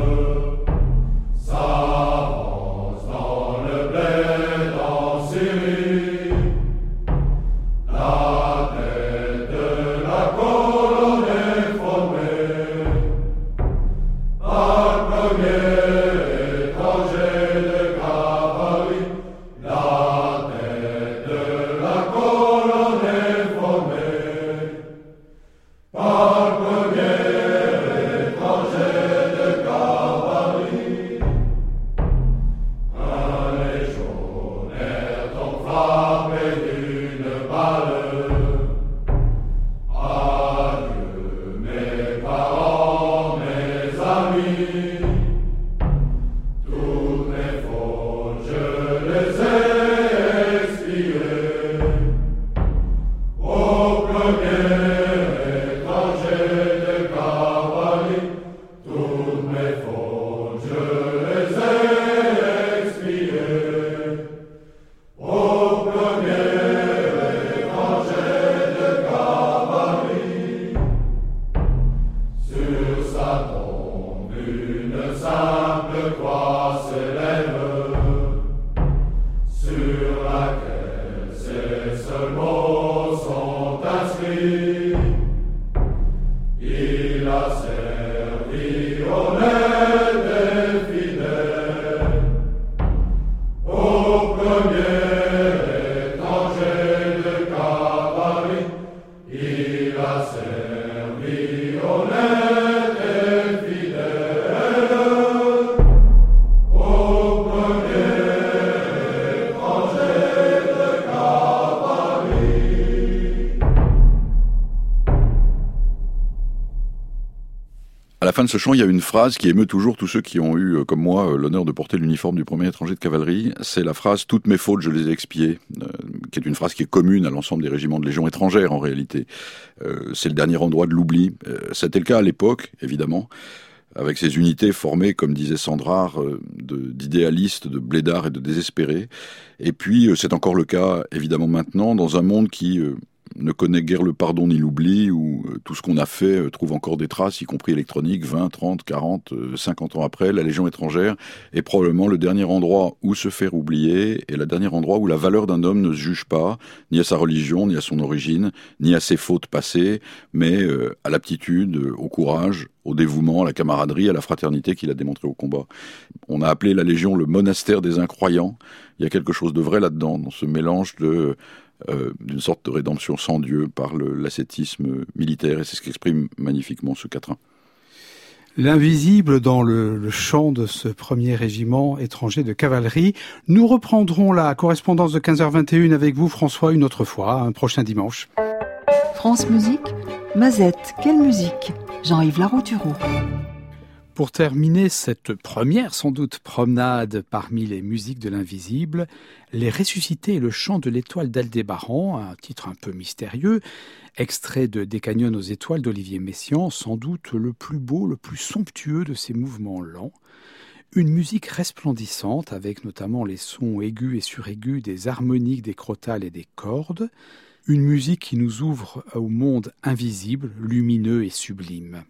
[SPEAKER 5] s'avance dans le bled en Syrie. La tête de la colonne est formée par premier étranger de cavalerie. La tête de la colonne est formée par premier simple croix s'élève, sur laquelle ces seuls mots sont inscrits. Il a servi honnête et fidèle au premier étranger de cavalerie. Il a servi honnête et fidèle au premier étranger de cavalerie.
[SPEAKER 11] À la fin de ce chant, il y a une phrase qui émeut toujours tous ceux qui ont eu, comme moi, l'honneur de porter l'uniforme du premier étranger de cavalerie. C'est la phrase « Toutes mes fautes, je les ai expiées euh, », qui est une phrase qui est commune à l'ensemble des régiments de Légion étrangère, en réalité. Euh, c'est le dernier endroit de l'oubli. Euh, c'était le cas à l'époque, évidemment, avec ces unités formées, comme disait Sandrard, euh, de, d'idéalistes, de blédards et de désespérés. Et puis, euh, c'est encore le cas, évidemment, maintenant, dans un monde qui... Euh, ne connaît guère le pardon ni l'oubli, où euh, tout ce qu'on a fait euh, trouve encore des traces, y compris électroniques, vingt, trente, quarante, euh, cinquante ans après. La Légion étrangère est probablement le dernier endroit où se faire oublier, et le dernier endroit où la valeur d'un homme ne se juge pas, ni à sa religion, ni à son origine, ni à ses fautes passées, mais euh, à l'aptitude, euh, au courage, au dévouement, à la camaraderie, à la fraternité qu'il a démontré au combat. On a appelé la Légion le monastère des incroyants. Il y a quelque chose de vrai là-dedans, dans ce mélange de... Euh, d'une sorte de rédemption sans Dieu par le, l'ascétisme militaire, et c'est ce qu'exprime magnifiquement ce quatrain.
[SPEAKER 4] L'invisible dans le, le chant de ce premier régiment étranger de cavalerie. Nous reprendrons la correspondance de quinze heures vingt et une avec vous, François, une autre fois, un prochain dimanche.
[SPEAKER 1] France Musique, Mazette, quelle musique? Jean-Yves Laroutureau.
[SPEAKER 4] Pour terminer cette première, sans doute, promenade parmi les musiques de l'invisible, Les Ressuscités et le chant de l'étoile d'Aldébaran, un titre un peu mystérieux, extrait de Des Canyons aux étoiles d'Olivier Messiaen, sans doute le plus beau, le plus somptueux de ces mouvements lents. Une musique resplendissante, avec notamment les sons aigus et suraigus des harmoniques, des crotales et des cordes. Une musique qui nous ouvre au monde invisible, lumineux et sublime.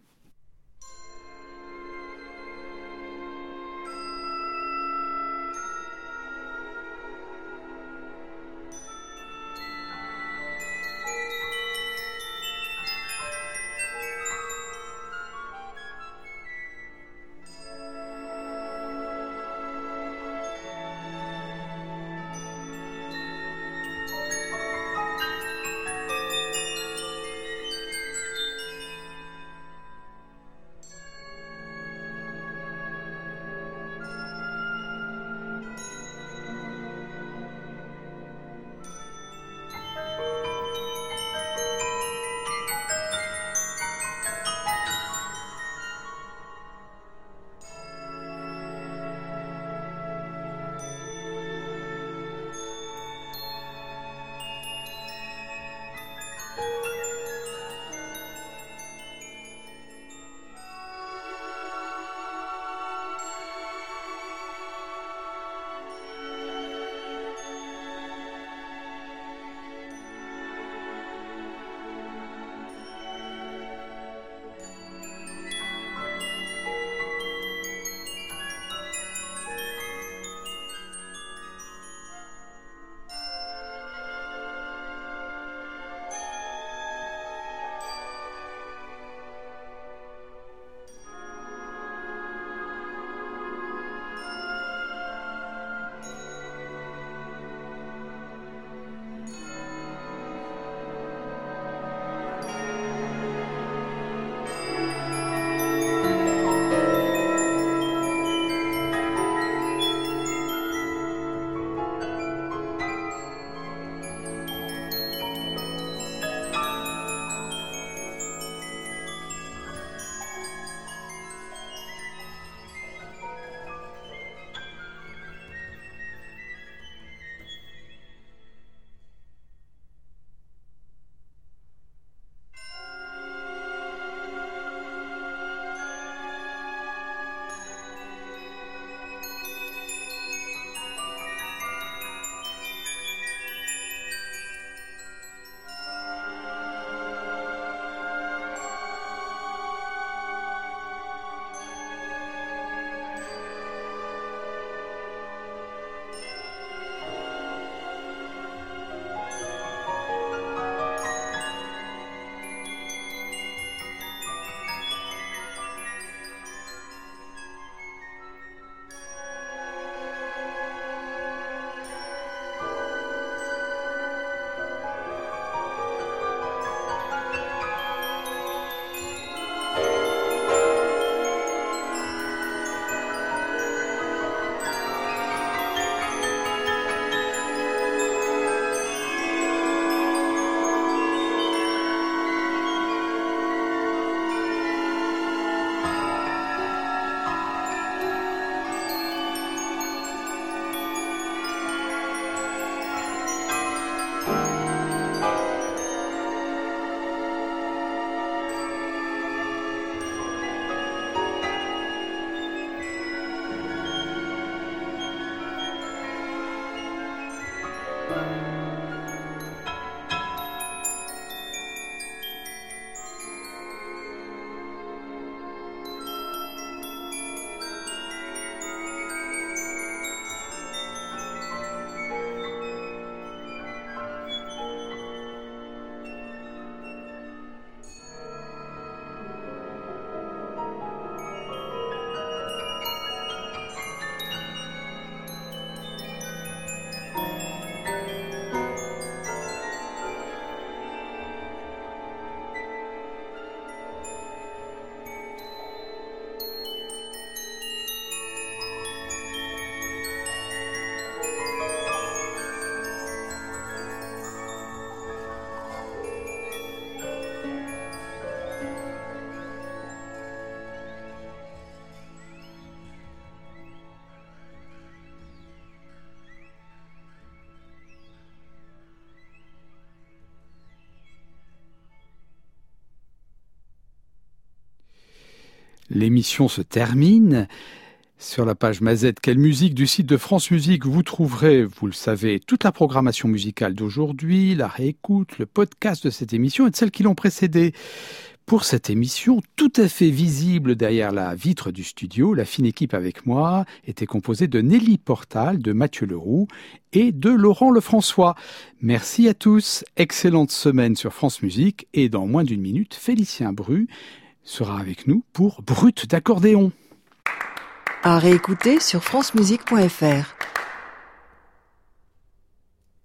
[SPEAKER 4] L'émission se termine. Sur la page Mazette, quelle musique du site de France Musique, vous trouverez, vous le savez, toute la programmation musicale d'aujourd'hui, la réécoute, le podcast de cette émission et de celles qui l'ont précédée. Pour cette émission, tout à fait visible derrière la vitre du studio, la fine équipe avec moi était composée de Nelly Portal, de Mathieu Leroux et de Laurent Lefrançois. Merci à tous, excellente semaine sur France Musique et dans moins d'une minute, Félicien Bru sera avec nous pour Brut d'accordéon.
[SPEAKER 1] À réécouter sur francemusique point f r.